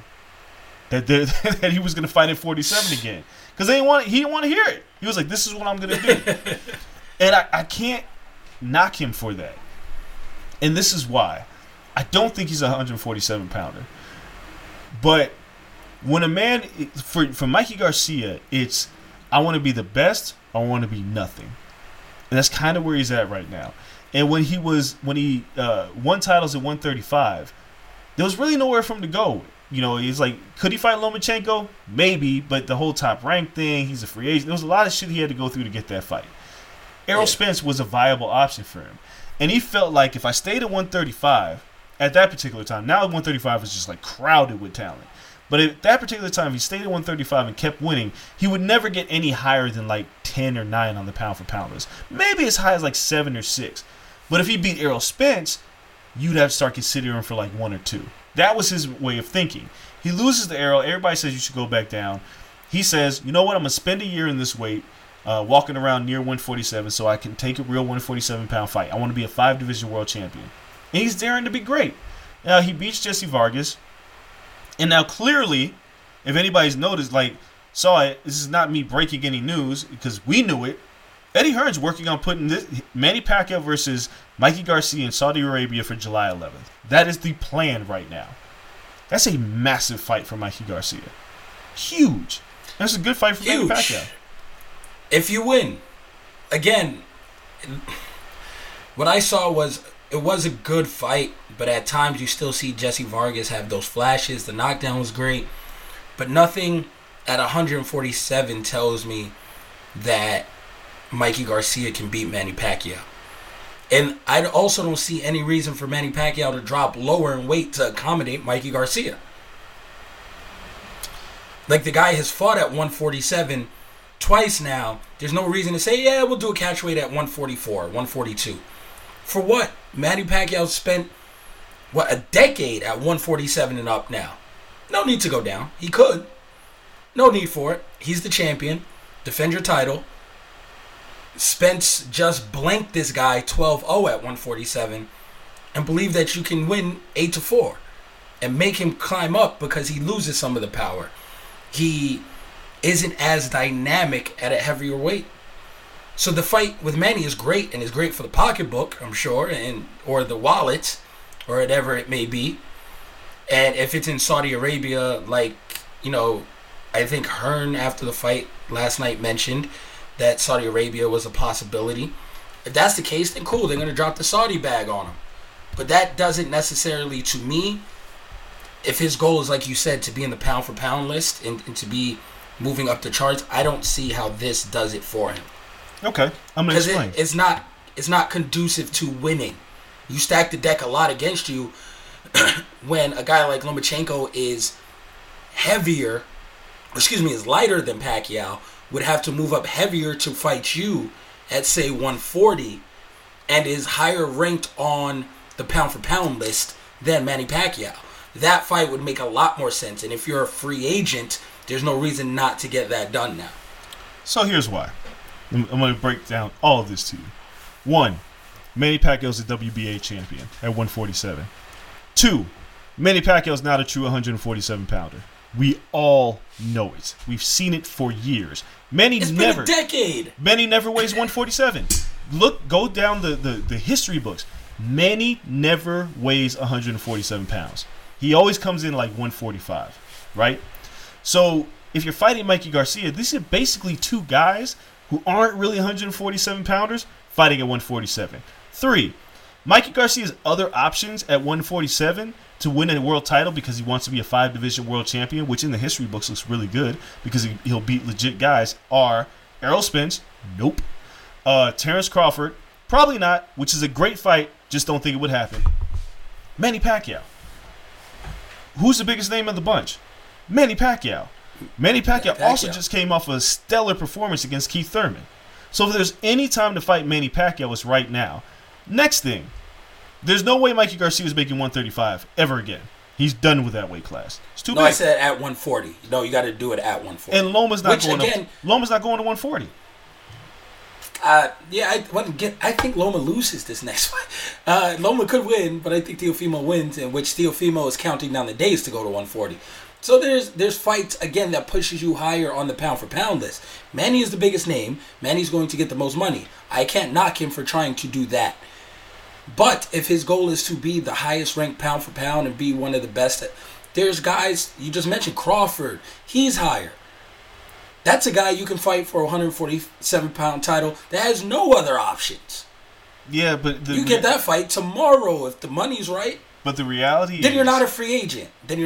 that he was going to fight at 47 again, because he didn't want to hear it. He was like, "This is what I'm going to do," and I can't knock him for that. And this is why I don't think he's a 147 pounder. But when a man for Mikey Garcia, it's I want to be the best, I want to be nothing, and that's kind of where he's at right now. And when he won titles at 135, there was really nowhere for him to go. You know, he's like, could he fight Lomachenko? Maybe, but the whole top rank thing, he's a free agent. There was a lot of shit he had to go through to get that fight. Errol Spence was a viable option for him. And he felt like if I stayed at 135 at that particular time, now 135 is just like crowded with talent. But at that particular time, if he stayed at 135 and kept winning, he would never get any higher than like 10 or 9 on the pound for pound list. Maybe as high as like 7 or 6. But if he beat Errol Spence, you'd have to start considering him for like 1 or 2. That was his way of thinking. He loses to Errol. Everybody says you should go back down. He says, you know what? I'm going to spend a year in this weight, walking around near 147 so I can take a real 147-pound fight. I want to be a 5-division world champion. And he's daring to be great. Now, he beats Jesse Vargas. And now, clearly, if anybody's noticed, saw it, this is not me breaking any news because we knew it. Eddie Hearn's working on putting Manny Pacquiao versus Mikey Garcia in Saudi Arabia for July 11th. That is the plan right now. That's a massive fight for Mikey Garcia. Huge. That's a good fight for Manny Pacquiao. If you win, again, what I saw was it was a good fight, but at times you still see Jesse Vargas have those flashes. The knockdown was great, but nothing at 147 tells me that Mikey Garcia can beat Manny Pacquiao. And I also don't see any reason for Manny Pacquiao to drop lower in weight to accommodate Mikey Garcia. Like, the guy has fought at 147 twice now. There's no reason to say, yeah, we'll do a catch weight at 144, 142. For what? Manny Pacquiao spent, a decade at 147 and up now. No need to go down. He could. No need for it. He's the champion. Defend your title. Spence just blanked this guy 12-0 at 147 and believe that you can win 8-4 and make him climb up because he loses some of the power. He isn't as dynamic at a heavier weight. So the fight with Manny is great and is great for the pocketbook, I'm sure, or the wallet or whatever it may be. And if it's in Saudi Arabia, I think Hearn after the fight last night mentioned that Saudi Arabia was a possibility. If that's the case, then cool, they're going to drop the Saudi bag on him. But that doesn't necessarily, to me, if his goal is, like you said, to be in the pound-for-pound list and to be moving up the charts, I don't see how this does it for him. Okay, I'm going to explain. It's not conducive to winning. You stack the deck a lot against you when a guy like Lomachenko is lighter than Pacquiao, would have to move up heavier to fight you at, say, 140, and is higher ranked on the pound-for-pound list than Manny Pacquiao. That fight would make a lot more sense, and if you're a free agent, there's no reason not to get that done now. So here's why. I'm going to break down all of this to you. 1, Manny Pacquiao's a WBA champion at 147. 2, Manny Pacquiao's not a true 147-pounder. We all know it. We've seen it for years. It's been a decade. Manny never weighs 147. go down the history books. Manny never weighs 147 pounds. He always comes in like 145, right? So if you're fighting Mikey Garcia, these are basically two guys who aren't really 147 pounders fighting at 147. 3, Mikey Garcia's other options at 147 to win a world title because he wants to be a 5-division world champion, which in the history books looks really good because he'll beat legit guys, are Errol Spence, nope. Terrence Crawford, probably not, which is a great fight, just don't think it would happen. Manny Pacquiao. Who's the biggest name of the bunch? Manny Pacquiao. Manny Pacquiao also just came off a stellar performance against Keith Thurman. So if there's any time to fight Manny Pacquiao, it's right now. Next thing, there's no way Mikey Garcia is making 135 ever again. He's done with that weight class. It's too big. I said at 140. No, you got to do it at 140. And Loma's not Loma's not going to 140. I think Loma loses this next fight. Loma could win, but I think Teofimo wins, in which Teofimo is counting down the days to go to 140. So there's fights, again, that pushes you higher on the pound-for-pound list. Manny is the biggest name. Manny's going to get the most money. I can't knock him for trying to do that. But if his goal is to be the highest-ranked pound-for-pound and be one of the best, there's guys, you just mentioned Crawford. He's higher. That's a guy you can fight for a 147-pound title that has no other options. Yeah, but you get that fight tomorrow if the money's right. But the reality then you're not a free agent.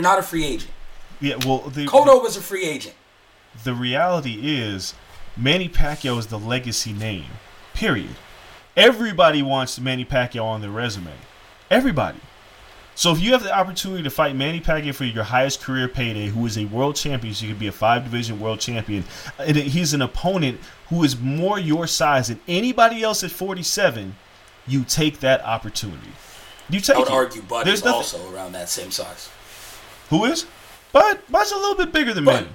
Yeah, well, Cotto was a free agent. The reality is, Manny Pacquiao is the legacy name. Period. Everybody wants Manny Pacquiao on their resume. Everybody. So if you have the opportunity to fight Manny Pacquiao for your highest career payday, who is a world champion, so you could be a 5-division world champion, and he's an opponent who is more your size than anybody else at 47, you take that opportunity. You take it. I would argue Bud is also around that same size. Who is? Bud's a little bit bigger than Manny.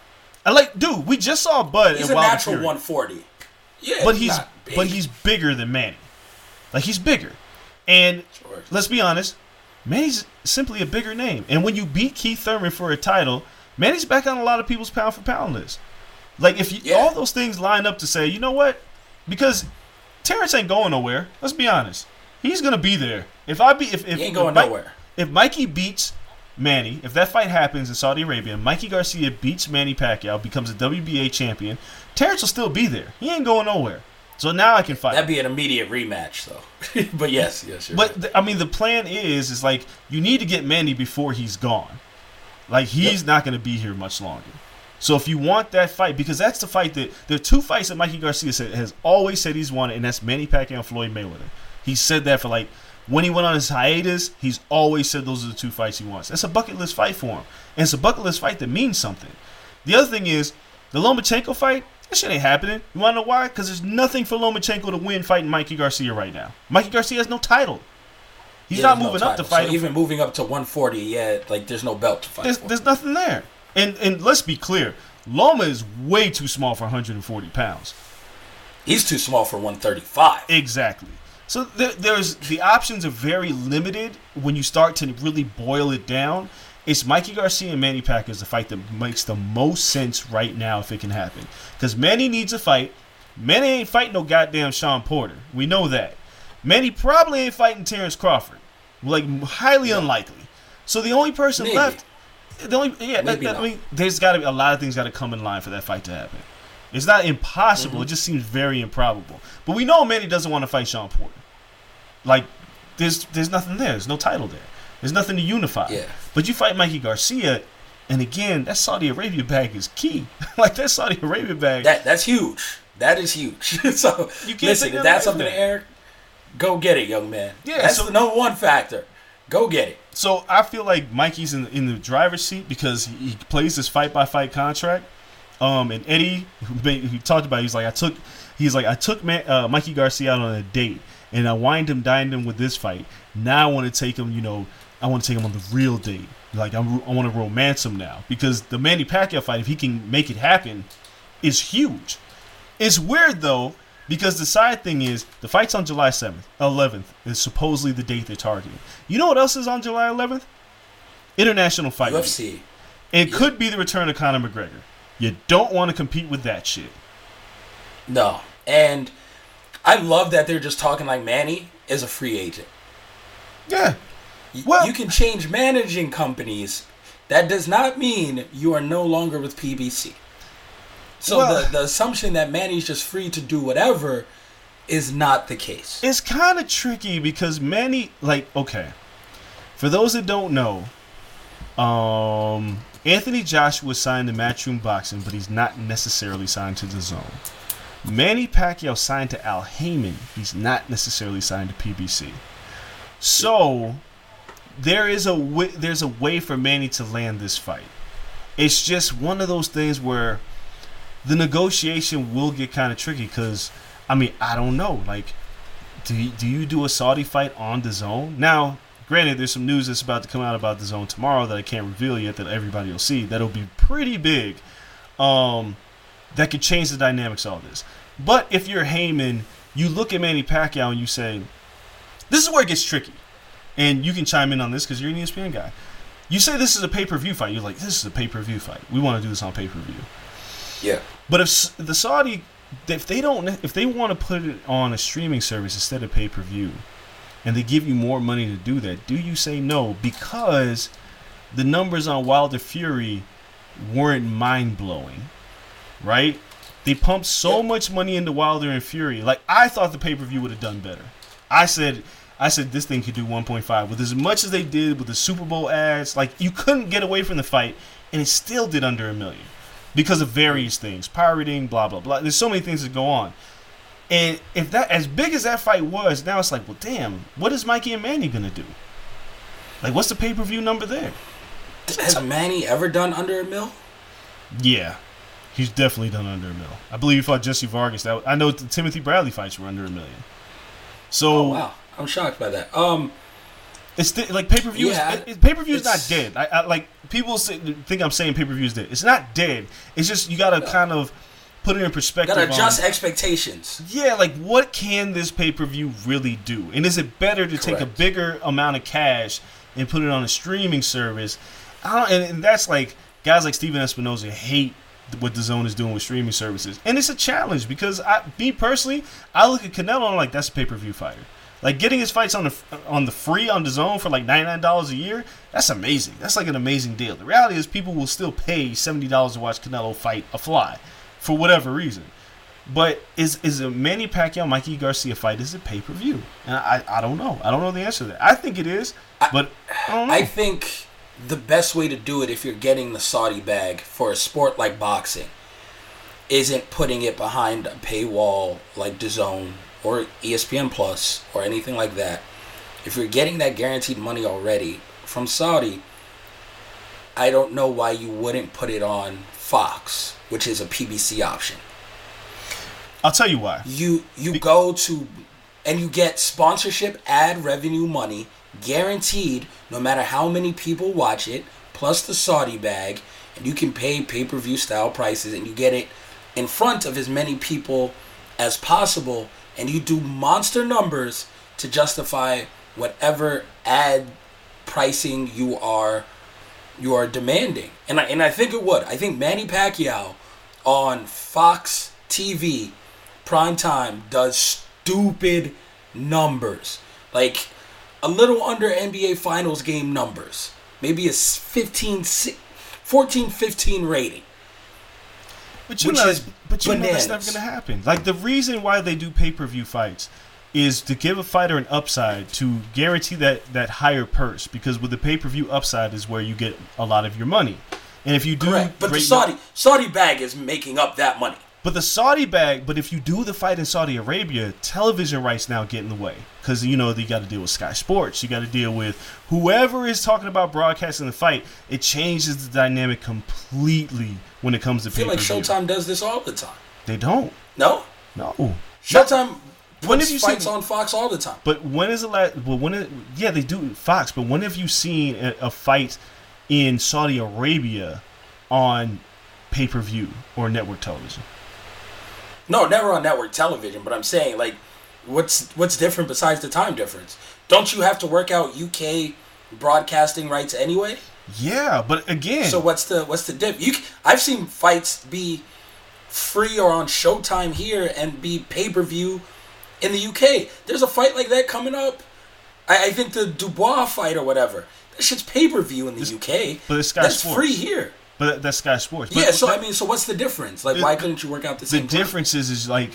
Dude, we just saw Bud. He's a natural 140. Yeah, but he's bigger than Manny. Like, he's bigger. And let's be honest, Manny's simply a bigger name. And when you beat Keith Thurman for a title, Manny's back on a lot of people's pound-for-pound list. Like, if all those things line up to say, you know what? Because Terrence ain't going nowhere. Let's be honest. He's going to be there. He ain't going nowhere. If Mikey beats Manny, if that fight happens in Saudi Arabia, Mikey Garcia beats Manny Pacquiao, becomes a WBA champion, Terrence will still be there. He ain't going nowhere. So now I can fight. That'd be an immediate rematch, though. But yes, you're but right. The plan is like, you need to get Manny before he's gone. Like, he's not going to be here much longer. So if you want that fight, because that's the fight there are 2 fights that Mikey Garcia has always said he's wanted, and that's Manny Pacquiao and Floyd Mayweather. He said that for when he went on his hiatus, he's always said those are the 2 fights he wants. That's a bucket list fight for him. And it's a bucket list fight that means something. The other thing is, the Lomachenko fight, that shit ain't happening. You want to know why? Because there's nothing for Lomachenko to win fighting Mikey Garcia right now. Mikey Garcia has no title. He's not moving up to fight. So even moving up to 140, there's no belt to fight for. There's nothing there. And let's be clear, Loma is way too small for 140 pounds. He's too small for 135. Exactly. So there's the options are very limited when you start to really boil it down. It's Mikey Garcia and Manny Pacquiao is the fight that makes the most sense right now if it can happen. Because Manny needs a fight. Manny ain't fighting no goddamn Sean Porter. We know that. Manny probably ain't fighting Terrence Crawford. Highly unlikely. So the only person left, there's got to be a lot of things got to come in line for that fight to happen. It's not impossible. Mm-hmm. It just seems very improbable. But we know Manny doesn't want to fight Sean Porter. There's nothing there. There's no title there. There's nothing to unify. Yeah. But you fight Mikey Garcia, and again, that Saudi Arabia bag is key. That Saudi Arabia bag. That's huge. That is huge. So you can't listen, if that's something to air, go get it, young man. Yeah, that's the number one factor. Go get it. So I feel like Mikey's in the driver's seat because he plays this fight-by-fight contract. And Eddie, he talked about it, I took Mikey Garcia out on a date, and I wined him, dined him with this fight. Now I want to take him, on the real date. I want to romance him now. Because the Manny Pacquiao fight, if he can make it happen, is huge. It's weird, though, because the side thing is, the fight's on July 11th is supposedly the date they're targeting. You know what else is on July 11th? International Fight Week. UFC. It could be the return of Conor McGregor. You don't want to compete with that shit. No. And I love that they're just talking like Manny is a free agent. Yeah. Well, you can change managing companies. That does not mean you are no longer with PBC. So the assumption that Manny's just free to do whatever is not the case. It's kind of tricky because Manny, okay, for those that don't know, Anthony Joshua signed to Matchroom Boxing, but he's not necessarily signed to DAZN. Manny Pacquiao signed to Al Haymon. He's not necessarily signed to PBC. So there's a way for Manny to land this fight. It's just one of those things where the negotiation will get kind of tricky because, I mean, I don't know. Like, do you do a Saudi fight on DAZN? Now, granted, there's some news that's about to come out about DAZN tomorrow that I can't reveal yet that everybody will see. That'll be pretty big. That could change the dynamics of all this. But if you're Haymon, you look at Manny Pacquiao and you say, this is where it gets tricky. And you can chime in on this because you're an ESPN guy. You say this is a pay-per-view fight. You're like, this is a pay-per-view fight. We want to do this on pay-per-view. Yeah. But if the Saudi, if they want to put it on a streaming service instead of pay-per-view, and they give you more money to do that, do you say no? Because the numbers on Wilder Fury weren't mind-blowing, right? They pumped so much money into Wilder and Fury. Like, I thought the pay-per-view would have done better. I said this thing could do 1.5. With as much as they did with the Super Bowl ads, like, you couldn't get away from the fight, and it still did under $1 million. Because of various things, pirating, blah, blah, blah. There's so many things that go on. And if that, as big as that fight was, now it's like, well, damn, what is Mikey and Manny going to do? Like, what's the pay-per-view number there? Has Manny ever done under $1 million? Yeah. He's definitely done under $1 million. I believe he fought Jesse Vargas. I know the Timothy Bradley fights were under $1 million. So, oh, wow. I'm shocked by that. It's like pay-per-view. Yeah, pay-per-view is not dead. I like people think I'm saying pay-per-view is dead. It's not dead. It's just you gotta kind of put it in perspective. Gotta adjust expectations. Yeah, like what can this pay-per-view really do? And is it better to take a bigger amount of cash and put it on a streaming service? And that's like guys like Steven Espinoza hate what DAZN is doing with streaming services, and it's a challenge because me personally, I look at Canelo and I'm like, that's a pay-per-view fighter. Like, getting his fights on the free on DAZN for like $99 a year, that's amazing. That's like an amazing deal. The reality is people will still pay $70 to watch Canelo fight a fly for whatever reason. But is a Manny Pacquiao, Mikey Garcia fight, is it pay-per-view? And I don't know. I don't know the answer to that. I think it is, but I don't know. I think the best way to do it if you're getting the Saudi bag for a sport like boxing isn't putting it behind a paywall like DAZN or ESPN Plus or anything like that. If you're getting that guaranteed money already from Saudi, I don't know why you wouldn't put it on Fox, which is a PBC option. I'll tell you why. You go to and you get sponsorship ad revenue money guaranteed no matter how many people watch it, plus the Saudi bag, and you can pay pay-per-view style prices and you get it in front of as many people as possible. And you do monster numbers to justify whatever ad pricing you are demanding. And I think it would. I think Manny Pacquiao on Fox TV prime time does stupid numbers. Like a little under NBA Finals game numbers. Maybe a 14-15 rating. But you know that's never going to happen. Like, the reason why they do pay-per-view fights is to give a fighter an upside, to guarantee that higher purse, because with the pay-per-view upside is where you get a lot of your money. And if you do, correct. But the Saudi bag is making up that money. But the Saudi bag, but if you do the fight in Saudi Arabia, television rights now get in the way. Because, you know, you got to deal with Sky Sports. You got to deal with whoever is talking about broadcasting the fight. It changes the dynamic completely when it comes to pay-per-view. I feel like Showtime does this all the time. They don't. No? No. Showtime puts fights on Fox all the time. But when is the last... Well, yeah, they do Fox. But when have you seen a fight in Saudi Arabia on pay-per-view or network television? No, never on network television, but I'm saying, like, what's different besides the time difference? Don't you have to work out UK broadcasting rights anyway? Yeah, but again... So what's the dip? I've seen fights be free or on Showtime here and be pay-per-view in the UK. There's a fight like that coming up. I think the Dubois fight or whatever. That shit's pay-per-view in the UK. But it's Sky That's Sports. free here. But that's Sky Sports. Yeah, But so I mean, so what's the difference? Like, why couldn't you work out the same? The difference is like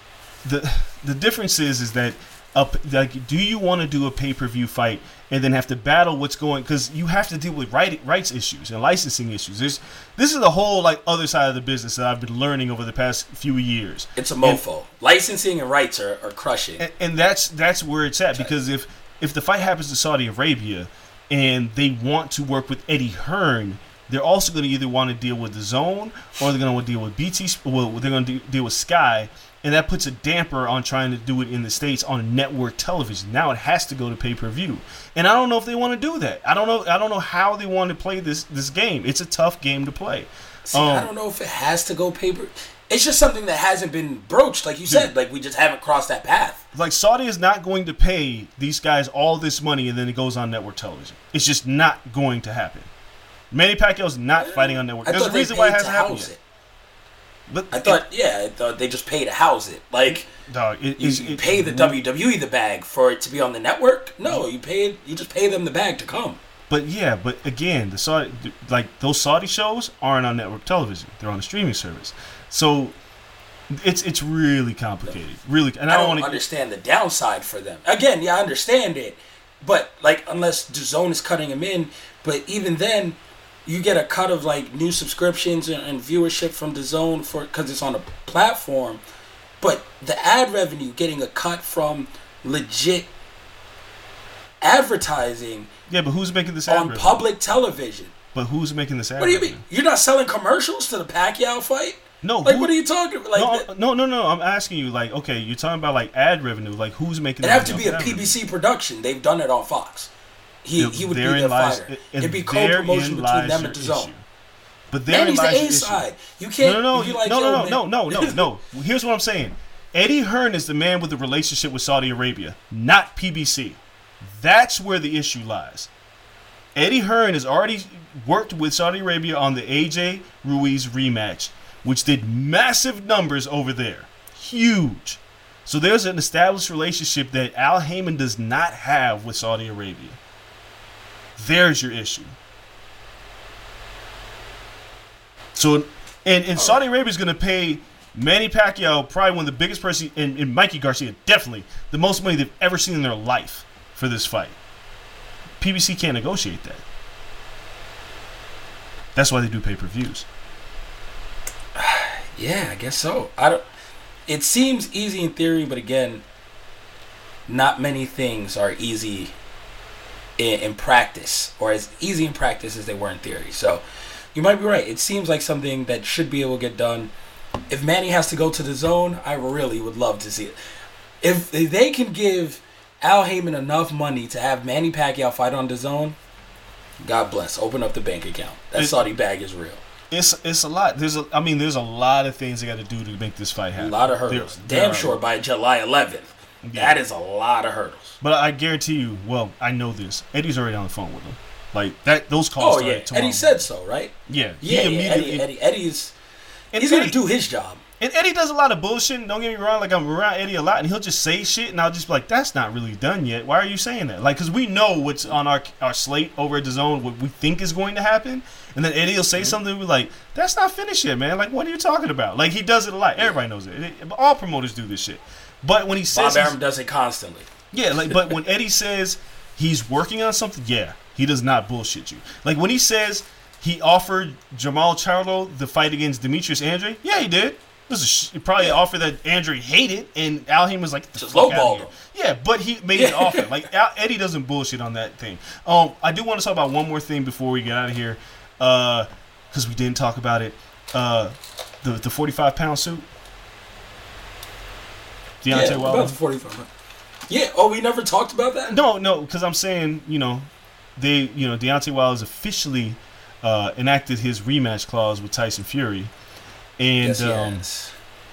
the difference is that like, do you want to do a pay-per-view fight and then have to battle what's going, because you have to deal with rights issues and licensing issues. This is the whole like other side of the business that I've been learning over the past few years. It's a mofo. Licensing and rights are crushing. And that's where it's at, because if the fight happens in Saudi Arabia and they want to work with Eddie Hearn, they're also going to either want to deal with the Zone or they're going to want to deal with BT. Well, they're going to deal with Sky, and that puts a damper on trying to do it in the States on network television. Now it has to go to pay-per-view, and I don't know if they want to do that. I don't know how they want to play this game. It's a tough game to play. See, I don't know if it has to go pay-per. It's just something that hasn't been broached, like you said. Like, we just haven't crossed that path. Like, Saudi is not going to pay these guys all this money and then it goes on network television. It's just not going to happen. Manny Pacquiao's not fighting on network. There's a reason why it hasn't happened yet. But I thought they just pay to house it. Like, dog, you pay the WWE the bag for it to be on the network. No, you just pay them the bag to come. But again, those Saudi shows aren't on network television. They're on a streaming service. So it's really complicated. Really, and I don't want to understand the downside for them. Again, I understand it, but like, unless DAZN is cutting them in, but even then, you get a cut of like new subscriptions and viewership from DAZN because it's on a platform, but the ad revenue getting a cut from legit advertising. Yeah, but who's making this ad on revenue? Public television? But who's making this ad? What do you revenue? mean? You're not selling commercials to the Pacquiao fight? No. Like, what are you talking about? Like, no. I'm asking you, like, okay, you're talking about like ad revenue. Like, who's making? It'd have to be a PBC production. They've done it on Fox. He would be the fighter. It'd be co-promotion between them and DAZN. But Manny's the A side. You can't. No. Here's what I'm saying. Eddie Hearn is the man with the relationship with Saudi Arabia, not PBC. That's where the issue lies. Eddie Hearn has already worked with Saudi Arabia on the AJ Ruiz rematch, which did massive numbers over there. Huge. So there's an established relationship that Al Heyman does not have with Saudi Arabia. There's your issue. So, and Saudi Arabia is going to pay Manny Pacquiao, probably one of the biggest person, and Mikey Garcia, definitely the most money they've ever seen in their life for this fight. PBC can't negotiate that. That's why they do pay-per-views. Yeah, I guess so. It seems easy in theory, but again, not many things are easy in practice, or as easy in practice as they were in theory. So you might be right. It seems like something that should be able to get done. If Manny has to go to DAZN, I really would love to see it. If they can give Al Heyman enough money to have Manny Pacquiao fight on DAZN, God bless. Open up the bank account. That Saudi bag is real. It's a lot. There's a lot of things they got to do to make this fight happen. A lot of hurdles. Damn sure by July 11th. Yeah. That is a lot of hurdles. But I guarantee you, well, I know this. Eddie's already on the phone with him. Like that, those calls. Oh yeah, Eddie said so, right? Yeah, Eddie's gonna do his job. And Eddie does a lot of bullshit. Don't get me wrong. Like, I'm around Eddie a lot, and he'll just say shit, and I'll just be like, "That's not really done yet. Why are you saying that?" Like, because we know what's on our slate over at DAZN, what we think is going to happen, and then Eddie will say something, and we're like, "That's not finished yet, man. Like, what are you talking about?" Like, he does it a lot. Everybody knows it. All promoters do this shit. But when he says Bob Arum does it constantly. Yeah, like, but when Eddie says he's working on something, yeah, he does not bullshit you. Like, when he says he offered Jamal Charlo the fight against Demetrius Andre, yeah, he did. This is probably an offer that Andre hated, and Al Heyman was like, just lowballed him. Yeah, but he made an offer. Like, Eddie doesn't bullshit on that thing. I do want to talk about one more thing before we get out of here, because we didn't talk about it. The 45-pound suit. Deontay Wilder. About the 45. Yeah. Oh, we never talked about that. No, because I'm saying, Deontay Wilder's officially enacted his rematch clause with Tyson Fury. And yes.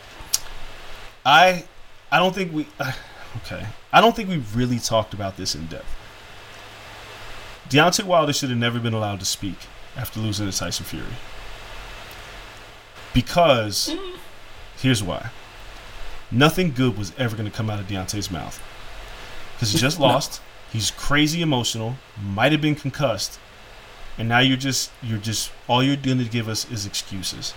I don't think we I don't think we really talked about this in depth. Deontay Wilder should have never been allowed to speak after losing to Tyson Fury. Because here's why. nothing good was ever going to come out of Deontay's mouth. Because he just lost. He's crazy emotional. Might have been concussed. And now you're just all you're going to give us is excuses.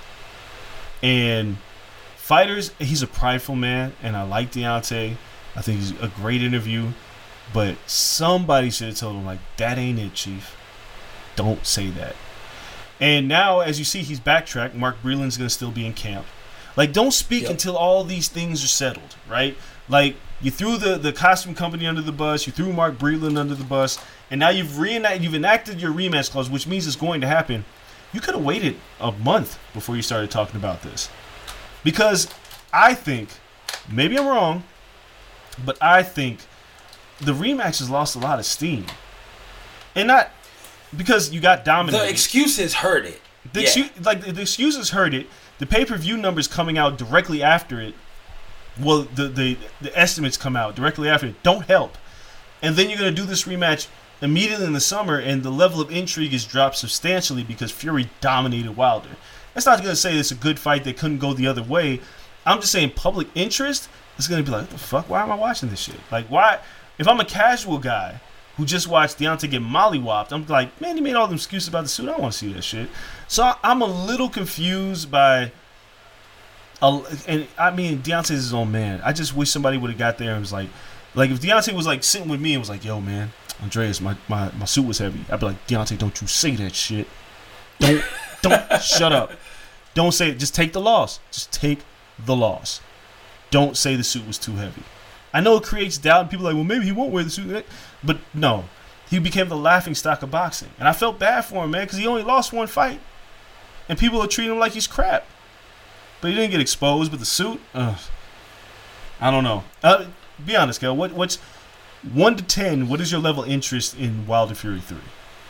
And fighters, he's a prideful man, and I like Deontay. I think he's a great interview. But somebody should have told him, like, that ain't it, Chief. Don't say that. And now, as you see, he's backtracked. Mark Breland's going to still be in camp. Like, don't speak until all these things are settled, right? Like, you threw the costume company under the bus. You threw Mark Breland under the bus. And now you've enacted your rematch clause, which means it's going to happen. You could have waited a month before you started talking about this. Because I think, maybe I'm wrong, but I think the rematch has lost a lot of steam. And not because you got dominated. The excuses hurt it. The excuses hurt it. The pay-per-view numbers coming out directly after it, well, the estimates come out directly after it, don't help. And then you're going to do this rematch immediately in the summer, and the level of intrigue is dropped substantially because Fury dominated Wilder. That's not going to say it's a good fight that couldn't go the other way. I'm just saying public interest is going to be like, what the fuck? Why am I watching this shit? Like, why? If I'm a casual guy who just watched Deontay get mollywopped, I'm like, man, he made all them excuses about the suit. I don't want to see that shit. So I'm a little confused by, and I mean, Deontay's his own man. I just wish somebody would have got there and was like if Deontay was like sitting with me and was like, yo, man, Andreas, my suit was heavy. I'd be like, Deontay, don't you say that shit. Don't shut up. Don't say it. Just take the loss. Just take the loss. Don't say the suit was too heavy. I know it creates doubt, and people are like, well, maybe he won't wear the suit. But no, he became the laughing stock of boxing. And I felt bad for him, man, because he only lost one fight. And people are treating him like he's crap. But he didn't get exposed, but the suit, I don't know. Be honest, Kel. What's 1 to 10, what is your level of interest in Wilder Fury 3?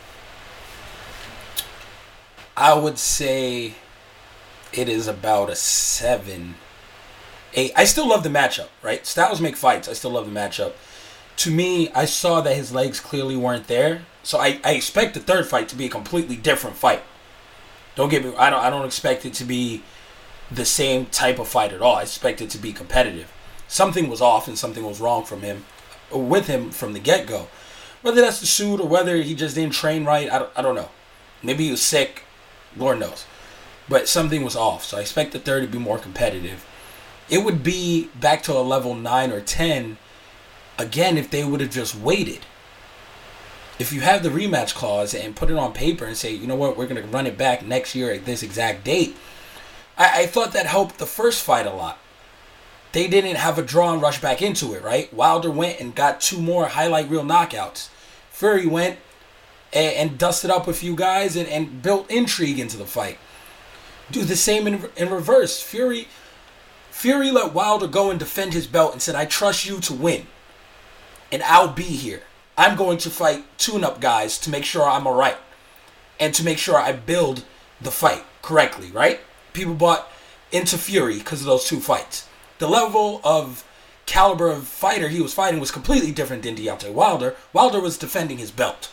I would say it is about a 7, 8. I still love the matchup, right? Styles make fights. I still love the matchup. To me, I saw that his legs clearly weren't there. So I expect the third fight to be a completely different fight. Don't get me, I don't expect it to be the same type of fight at all. I expect it to be competitive. Something was off and something was wrong with him from the get-go. Whether that's the suit or whether he just didn't train right, I don't know. Maybe he was sick. Lord knows. But something was off. So I expect the third to be more competitive. It would be back to a level 9 or 10, again, if they would have just waited. If you have the rematch clause and put it on paper and say, you know what, we're going to run it back next year at this exact date, I thought that helped the first fight a lot. They didn't have a draw and rush back into it, right? Wilder went and got 2 more highlight reel knockouts. Fury went and dusted up a few guys and built intrigue into the fight. Do the same in reverse. Fury let Wilder go and defend his belt and said, I trust you to win. And I'll be here. I'm going to fight tune-up guys to make sure I'm all right. And to make sure I build the fight correctly, right? People bought into Fury because of those 2 fights. The level of caliber of fighter he was fighting was completely different than Deontay Wilder. Wilder was defending his belt.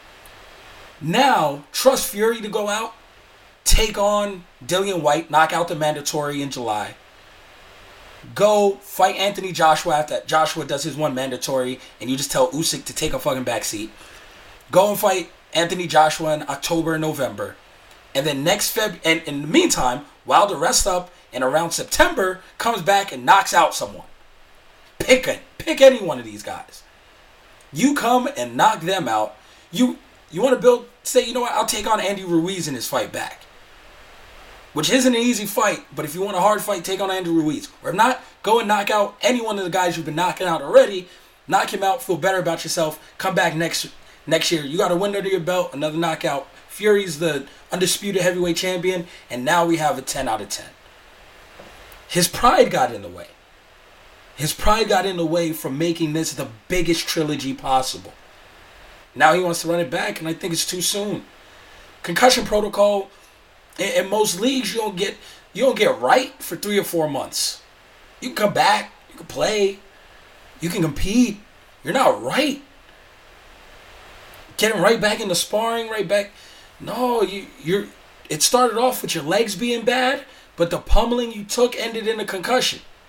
Now, trust Fury to go out, take on Dillian White, knock out the mandatory in July. Go fight Anthony Joshua after Joshua does his 1 mandatory, and you just tell Usyk to take a fucking backseat. Go and fight Anthony Joshua in October and November. And then and in the meantime, Wilder rests up, and around September, comes back and knocks out someone. Pick any one of these guys. You come and knock them out. You want to say, you know what, I'll take on Andy Ruiz in his fight back. Which isn't an easy fight, but if you want a hard fight, take on Andy Ruiz. Or if not, go and knock out any one of the guys you've been knocking out already. Knock him out, feel better about yourself. Come back next year. You got a win under your belt, another knockout. Fury's the undisputed heavyweight champion, and now we have a 10 out of 10. His pride got in the way. His pride got in the way from making this the biggest trilogy possible. Now he wants to run it back, and I think it's too soon. Concussion protocol, in most leagues, you don't get right for 3 or 4 months. You can come back, you can play, you can compete. You're not right. Getting right back into sparring, right back. No, it started off with your legs being bad, but the pummeling you took ended in a concussion.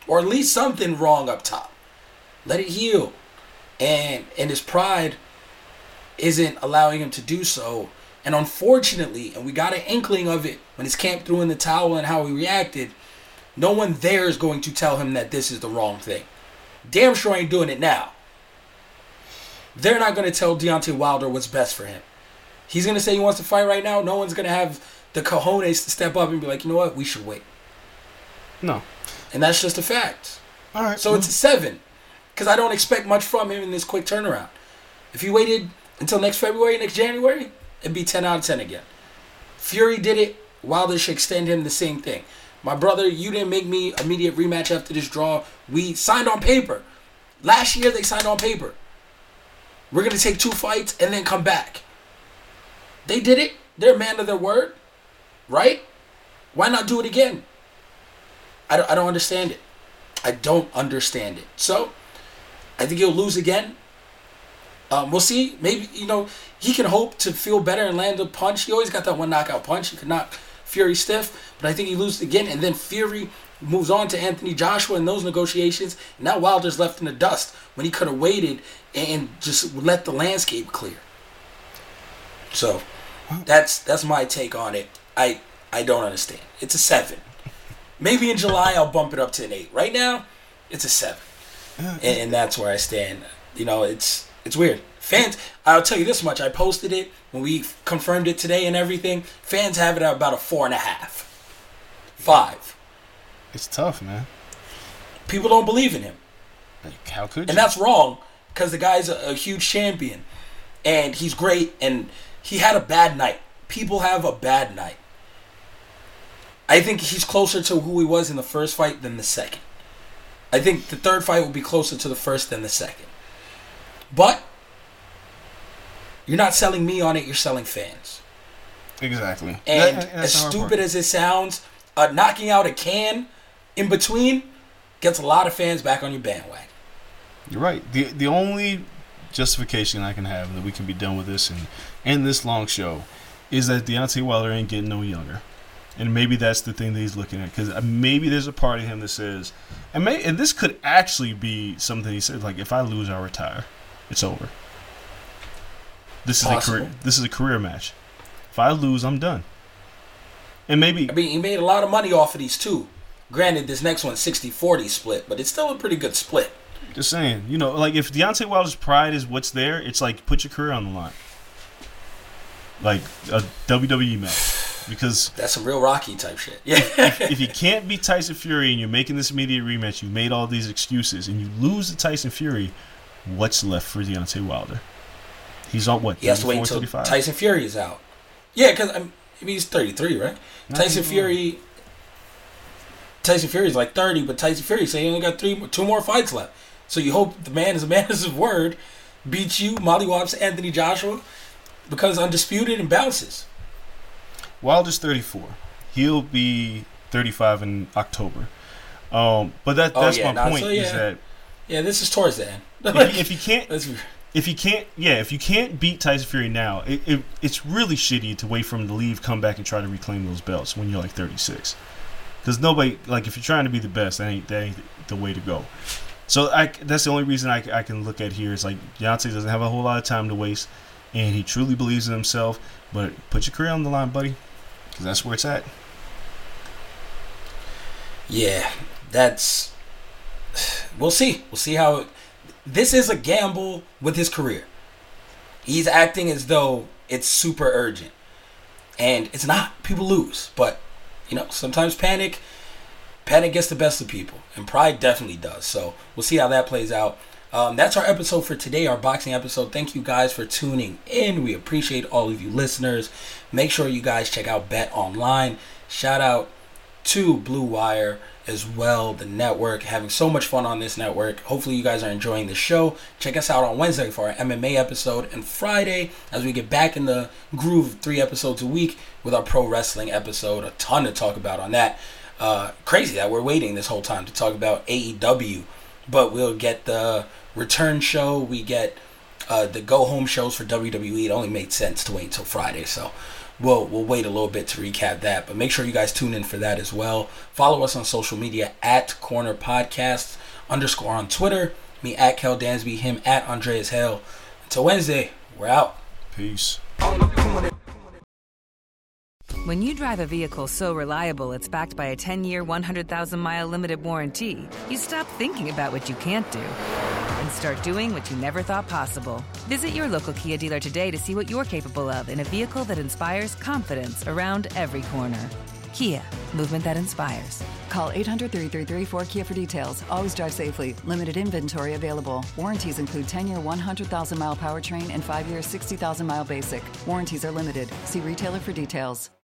or at least something wrong up top. Let it heal. And his pride isn't allowing him to do so. And unfortunately, and we got an inkling of it when his camp threw in the towel and how he reacted, no one there is going to tell him that this is the wrong thing. Damn sure ain't doing it now. They're not going to tell Deontay Wilder what's best for him. He's going to say he wants to fight right now. No one's going to have the cojones to step up and be like, you know what, we should wait. No. And that's just a fact. All right. So it's a 7. Because I don't expect much from him in this quick turnaround. If he waited until next February, next January, it'd be 10 out of 10 again. Fury did it. Wilder should extend him the same thing. My brother, you didn't make me immediate rematch after this draw. We signed on paper. Last year, they signed on paper. We're going to take 2 fights and then come back. They did it. They're a man of their word. Right? Why not do it again? I don't understand it. I don't understand it. So, I think he'll lose again. We'll see. Maybe, he can hope to feel better and land a punch. He always got that one knockout punch. He could knock Fury stiff. But I think he loses again. And then Fury moves on to Anthony Joshua in those negotiations. And now Wilder's left in the dust when he could have waited and just let the landscape clear. So, that's my take on it. I don't understand. It's a 7. Maybe in July I'll bump it up to an 8. Right now, it's a 7. And that's where I stand. It's weird. Fans, I'll tell you this much. I posted it when we confirmed it today and everything. Fans have it at about a 4.5. 5. It's tough, man. People don't believe in him. How could you? And that's wrong, because the guy's a huge champion. And he's great, and he had a bad night. People have a bad night. I think he's closer to who he was in the first fight than the second. I think the third fight will be closer to the first than the second. But you're not selling me on it, you're selling fans. Exactly. And as stupid as it sounds, knocking out a can in between gets a lot of fans back on your bandwagon. You're right. The only justification I can have that we can be done with this and end this long show is that Deontay Wilder ain't getting no younger. And maybe that's the thing that he's looking at. Because maybe there's a part of him that says, and this could actually be something he said, like, if I lose, I'll retire. It's over. This is a career match. If I lose, I'm done. And maybe... he made a lot of money off of these too. Granted, this next one's 60-40 split, but it's still a pretty good split. Just saying. Like, if Deontay Wilder's pride is what's there, it's like, put your career on the line. Like a WWE match. Because that's some real Rocky type shit. Yeah. if you can't beat Tyson Fury and you're making this immediate rematch, you made all these excuses, and you lose to Tyson Fury, what's left for Deontay Wilder? He's on what? He has to wait until 35? Tyson Fury is out. Yeah, because he's 33, right? Tyson Fury is like 30, but Tyson Fury say he only got 2 more fights left. So you hope the man is a man of his word, beats you, mollywops Anthony Joshua, becomes undisputed and bounces. Wilder's 34. He'll be 35 in October. But that's my point. Is that this is towards the end. if you can't beat Tyson Fury now, it's really shitty to wait for him to leave, come back, and try to reclaim those belts when you're like 36. Because nobody, like, if you're trying to be the best, that ain't the way to go. So that's the only reason I can look at here is like Deontay doesn't have a whole lot of time to waste, and he truly believes in himself. But put your career on the line, buddy, because that's where it's at. Yeah, we'll see. We'll see how this is a gamble with his career. He's acting as though it's super urgent, and it's not. People lose, but sometimes panic gets the best of people, and pride definitely does. So we'll see how that plays out. That's our episode for today, our boxing episode. Thank you guys for tuning in. We appreciate all of you listeners. Make sure you guys check out Bet Online. Shout out to Blue Wire as well, the network. Having so much fun on this network. Hopefully you guys are enjoying the show. Check us out on Wednesday for our MMA episode, and Friday as we get back in the groove, 3 episodes a week with our pro wrestling episode. A ton to talk about on that. Crazy that we're waiting this whole time to talk about AEW, but we'll get the return show. We get the go home shows for WWE. It only made sense to wait until Friday, so we'll wait a little bit to recap that. But make sure you guys tune in for that as well. Follow us on social media at Corner Podcast _ on Twitter. Me at Kel Dansby, him at Andreas Hale. Until Wednesday, we're out. Peace. When you drive a vehicle so reliable it's backed by a 10-year, 100,000-mile limited warranty, you stop thinking about what you can't do and start doing what you never thought possible. Visit your local Kia dealer today to see what you're capable of in a vehicle that inspires confidence around every corner. Kia, movement that inspires. Call 800-333-4KIA for details. Always drive safely. Limited inventory available. Warranties include 10-year 100,000-mile powertrain and 5-year 60,000-mile basic. Warranties are limited. See retailer for details.